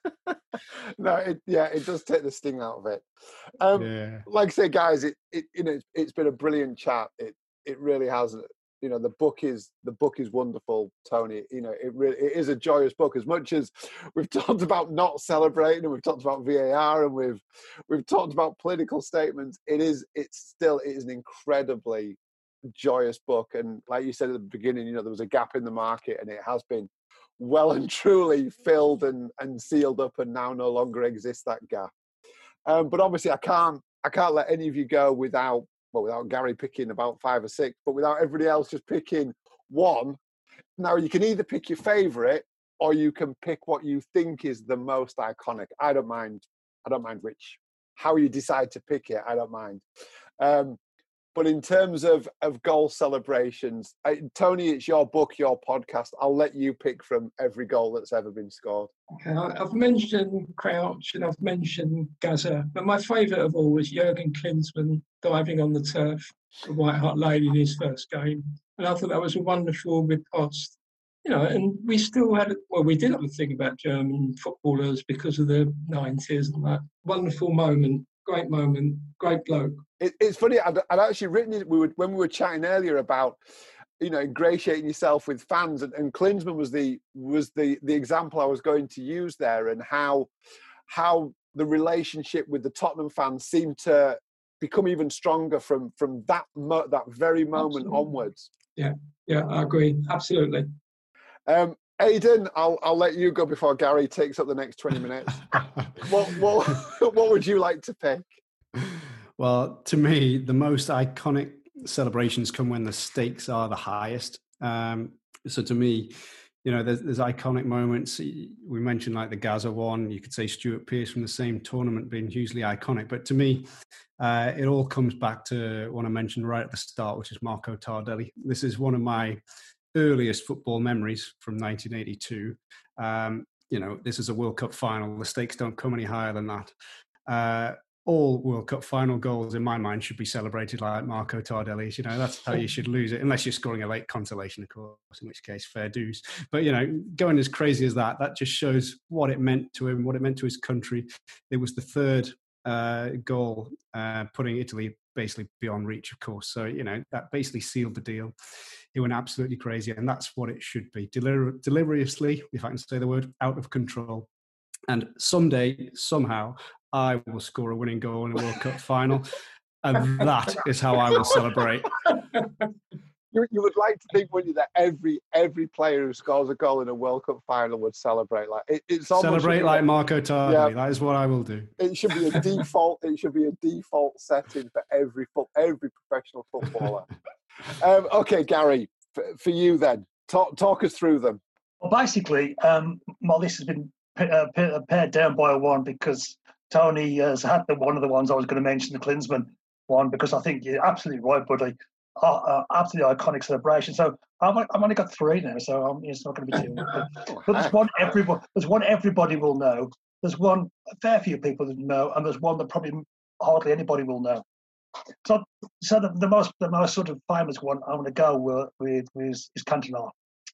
No, it, yeah, it does take the sting out of it. Um, yeah. Like I say, guys, it, it you know it's been a brilliant chat. It it really has. You know, the book is the book is wonderful, Tony. You know, it really it is a joyous book. As much as we've talked about not celebrating, and we've talked about V A R, and we've we've talked about political statements, it is it's still it is an incredibly joyous book. And like you said at the beginning, you know, there was a gap in the market, and it has been well and truly filled and, and sealed up, and now no longer exists that gap. Um, but obviously, I can't I can't let any of you go without well without Gary picking about five or six, but without everybody else just picking one. Now you can either pick your favourite, or you can pick what you think is the most iconic. I don't mind. I don't mind which. How you decide to pick it, I don't mind. Um, But in terms of, of goal celebrations, I, Tony, it's your book, your podcast. I'll let you pick from every goal that's ever been scored. Okay, I've mentioned Crouch and I've mentioned Gaza, but my favourite of all was Jurgen Klinsmann diving on the turf for White Hart Lane in his first game. And I thought that was a wonderful riposte. You know, and we still had, well, we did have a thing about German footballers because of the nineties and that wonderful moment. Great moment, great bloke. It, it's funny. I'd, I'd actually written it. We were when we were chatting earlier about, you know, ingratiating yourself with fans, and, and Klinsmann was the was the the example I was going to use there, and how how the relationship with the Tottenham fans seemed to become even stronger from from that mo- that very moment Absolutely. onwards. Yeah, yeah, I agree. Absolutely. Um, Aidan, I'll I'll let you go before Gary takes up the next twenty minutes. what what what would you like to pick? Well, to me, the most iconic celebrations come when the stakes are the highest. Um, so to me, you know, there's, there's iconic moments. We mentioned like the Gaza one. You could say Stuart Pearce from the same tournament being hugely iconic. But to me, uh, it all comes back to one I mentioned right at the start, which is Marco Tardelli. This is one of my earliest football memories from nineteen eighty-two. Um, you know, this is a World Cup final. The stakes don't come any higher than that. Uh, all World Cup final goals, in my mind, should be celebrated like Marco Tardelli's. You know, that's how you should lose it, unless you're scoring a late consolation, of course, in which case, fair dues. But, you know, going as crazy as that, that just shows what it meant to him, what it meant to his country. It was the third uh, goal, uh, putting Italy basically beyond reach, of course. So, you know, that basically sealed the deal. It went absolutely crazy, and that's what it should be. Deliver- deliriously, if I can say the word, out of control. And someday, somehow, I will score a winning goal in a World Cup final, and that is how I will celebrate. You, you would like to think, wouldn't you, that every every player who scores a goal in a World Cup final would celebrate like it, it's celebrate like Marco Tardelli. Yeah, that is what I will do. It should be a default. It should be a default setting for every every professional footballer. um, okay, Gary, for, for you then, talk talk us through them. Well, basically, um, my list has been uh, pared down by one because Tony has had the, one of the ones I was going to mention, the Klinsmann one, because I think you're absolutely right, buddy. Uh, uh, absolutely iconic celebration. So I've, I've only got three now, so I'm, it's not going to be too much. But, but there's one everybody, there's one everybody will know. There's one a fair few people that know, and there's one that probably hardly anybody will know. So, so the, the most the most sort of famous one I'm going to go with, with, with is Cantona.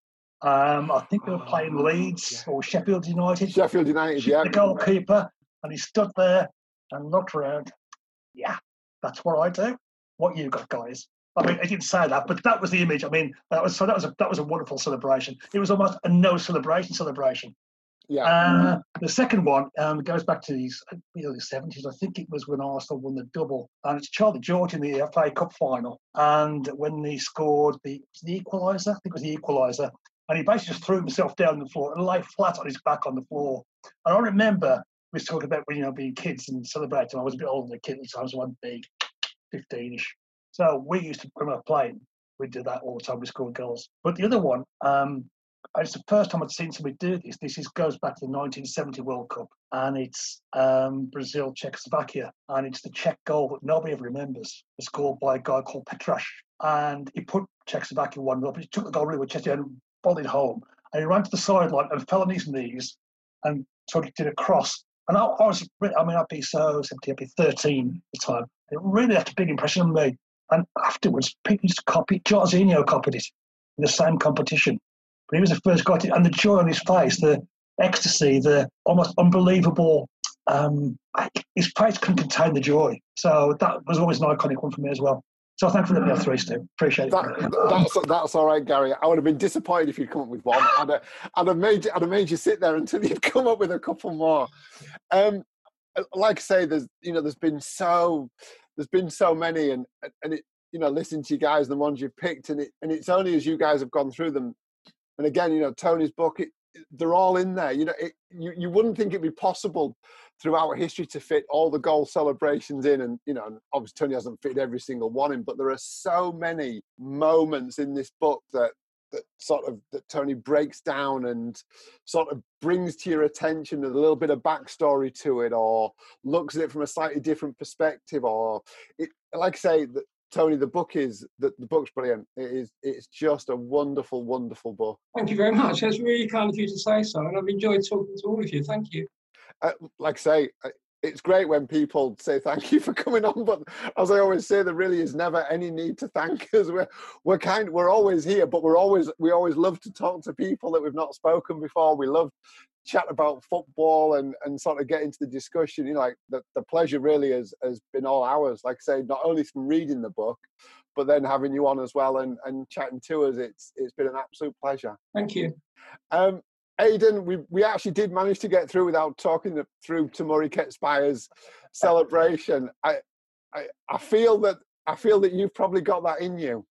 Um, I think they were playing Leeds or Sheffield United. Sheffield United, yeah. The goalkeeper, and he stood there and looked around. Yeah, that's what I do. What you got, guys? I mean, I didn't say that, but that was the image. I mean, that was so that was a that was a wonderful celebration. It was almost a no celebration celebration. Yeah. Uh, the second one um, goes back to the you know, the seventies. I think it was when Arsenal won the double, and it's Charlie George in the F A Cup final. And when he scored the the equaliser, I think it was the equaliser, and he basically just threw himself down on the floor and lay flat on his back on the floor. And I remember we was talking about you know being kids and celebrating. I was a bit older than a kid at the time, so I was big, fifteen-ish. So we used to, when we were playing, we'd do that all the time. We scored goals. But the other one, um, it's the first time I'd seen somebody do this. This is, goes back to the nineteen seventy World Cup, and it's um, Brazil, Czechoslovakia, and it's the Czech goal that nobody ever remembers. It's scored by a guy called Petraš, and he put Czechoslovakia one up. He took the goal really with chest and volleyed home, and he ran to the sideline and fell on his knees and sort of did a cross. And I, I was, I mean, I'd be so seventeen, I'd be thirteen at the time. It really left a big impression on me. And afterwards, people just copied. Jorginho copied it in the same competition. But he was the first guy to, and the joy on his face, the ecstasy, the almost unbelievable, um, his face couldn't contain the joy. So that was always an iconic one for me as well. So thanks for letting me have three, Stu. Appreciate that, it. That's, that's all right, Gary. I would have been disappointed if you'd come up with one. I'd have, I'd have, made, I'd have made you sit there until you'd come up with a couple more. Um, like I say, there's you know, there's been so there's been so many, and and it you know, listening to you guys, the ones you've picked, and it and it's only as you guys have gone through them. And again, you know, Tony's book, it, they're all in there. You know, it, you you wouldn't think it'd be possible throughout history to fit all the goal celebrations in, and you know, and obviously Tony hasn't fitted every single one in, but there are so many moments in this book that that sort of that Tony breaks down and sort of brings to your attention a little bit of backstory to it, or looks at it from a slightly different perspective, or it, like I say, that Tony, the book is the, the book's brilliant. It is it's just a wonderful, wonderful book. Thank you very much. That's really kind of you to say so, and I've enjoyed talking to all of you. Thank you. Uh, like I say, it's great when people say thank you for coming on, but as I always say, there really is never any need to thank us. We're we're kind we're always here, but we're always we always love to talk to people that we've not spoken before. We love chat about football and and sort of get into the discussion. You know, like the, the pleasure really has has been all ours. Like I say, not only from reading the book, but then having you on as well and and chatting to us. It's it's been an absolute pleasure. Thank you. Um, Aidan, we, we actually did manage to get through without talking through Tomori Ketspire's celebration. I, I I feel that I feel that you've probably got that in you.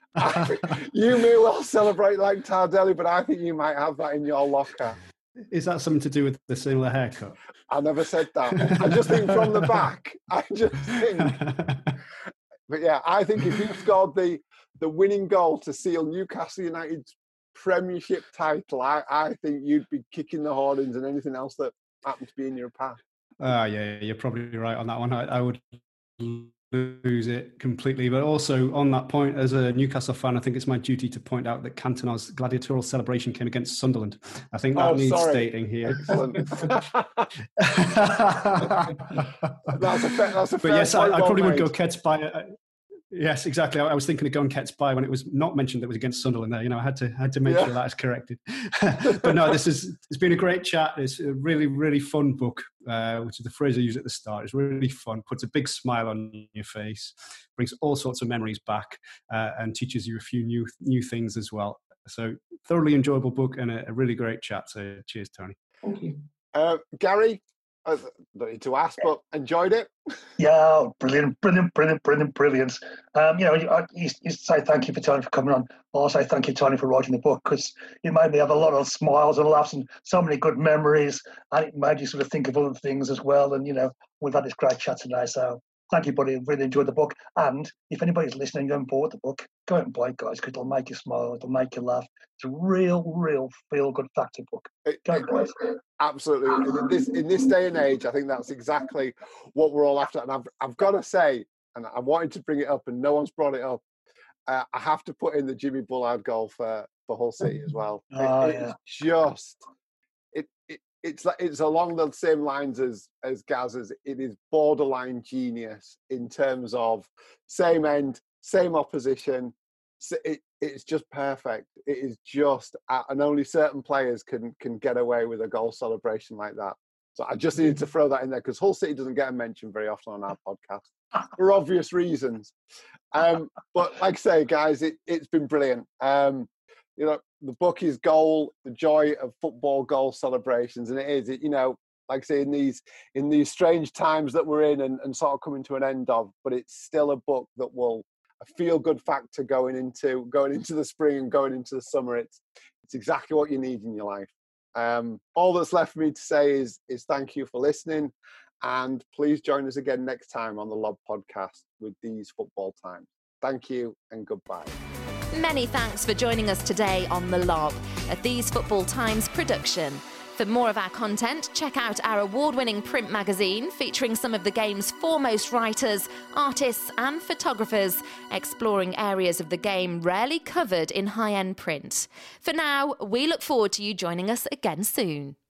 You may well celebrate like Tardelli, but I think you might have that in your locker. Is that something to do with the similar haircut? I never said that. I just think from the back. I just think. But yeah, I think if you scored the the winning goal to seal Newcastle United's Premiership title, I, I think you'd be kicking the Hoardings and anything else that happened to be in your path. Uh, yeah, you're probably right on that one. I, I would lose it completely. But also on that point, as a Newcastle fan, I think it's my duty to point out that Cantona's gladiatorial celebration came against Sunderland. I think that oh, needs sorry. stating here. Excellent. that's a fair, that's a fair But yes, I, I probably made. would go Ketspire. Yes, exactly. I, I was thinking of going Ketspire when it was not mentioned that it was against Sunderland there. You know, I had to had to make yeah. sure that is corrected. But no, this is it's been a great chat. It's a really, really fun book, uh, which is the phrase I used at the start. It's really fun, puts a big smile on your face, brings all sorts of memories back, uh, and teaches you a few new new things as well. So thoroughly enjoyable book and a, a really great chat. So cheers, Tony. Thank you. Uh, Gary, I don't need to ask, but enjoyed it? Yeah, brilliant, brilliant, brilliant, brilliant, brilliant. Um, you know, you, I, you, you say thank you for Tony for coming on. I'll say thank you, Tony, for writing the book, because it made me have a lot of smiles and laughs and so many good memories, and it made you sort of think of other things as well. And, you know, we've had this great chat today, so thank you, buddy. Really enjoyed the book. And if anybody's listening, you haven't bought the book, go out and buy it, guys, because it'll make you smile, it'll make you laugh. It's a real, real feel-good factor book. Go and buy it. Absolutely. In this in this day and age, I think that's exactly what we're all after. And I've I've got to say, and I wanted to bring it up, and no one's brought it up. Uh, I have to put in the Jimmy Bullard goal for, for Hull City as well. Oh, it, yeah. It's just it, it it's like it's along the same lines as as Gaz's. It is borderline genius in terms of same end, same opposition. So it, it's just perfect. It is just, and only certain players can can get away with a goal celebration like that. So I just needed to throw that in there because Hull City doesn't get a mention very often on our podcast for obvious reasons. Um, but like I say, guys, it, it's been brilliant. Um, you know, the book is Goal, the Joy of Football Goal Celebrations, and it is, it, you know, like I say, in these in these strange times that we're in and, and sort of coming to an end of, but it's still a book that will a feel-good factor going into going into the spring and going into the summer. It's it's exactly what you need in your life. Um, all that's left for me to say is is thank you for listening, and please join us again next time on the Lob Podcast with These Football Times. Thank you and goodbye. Many thanks for joining us today on The Lob, a These Football Times production. For more of our content, check out our award-winning print magazine featuring some of the game's foremost writers, artists and photographers, exploring areas of the game rarely covered in high-end print. For now, we look forward to you joining us again soon.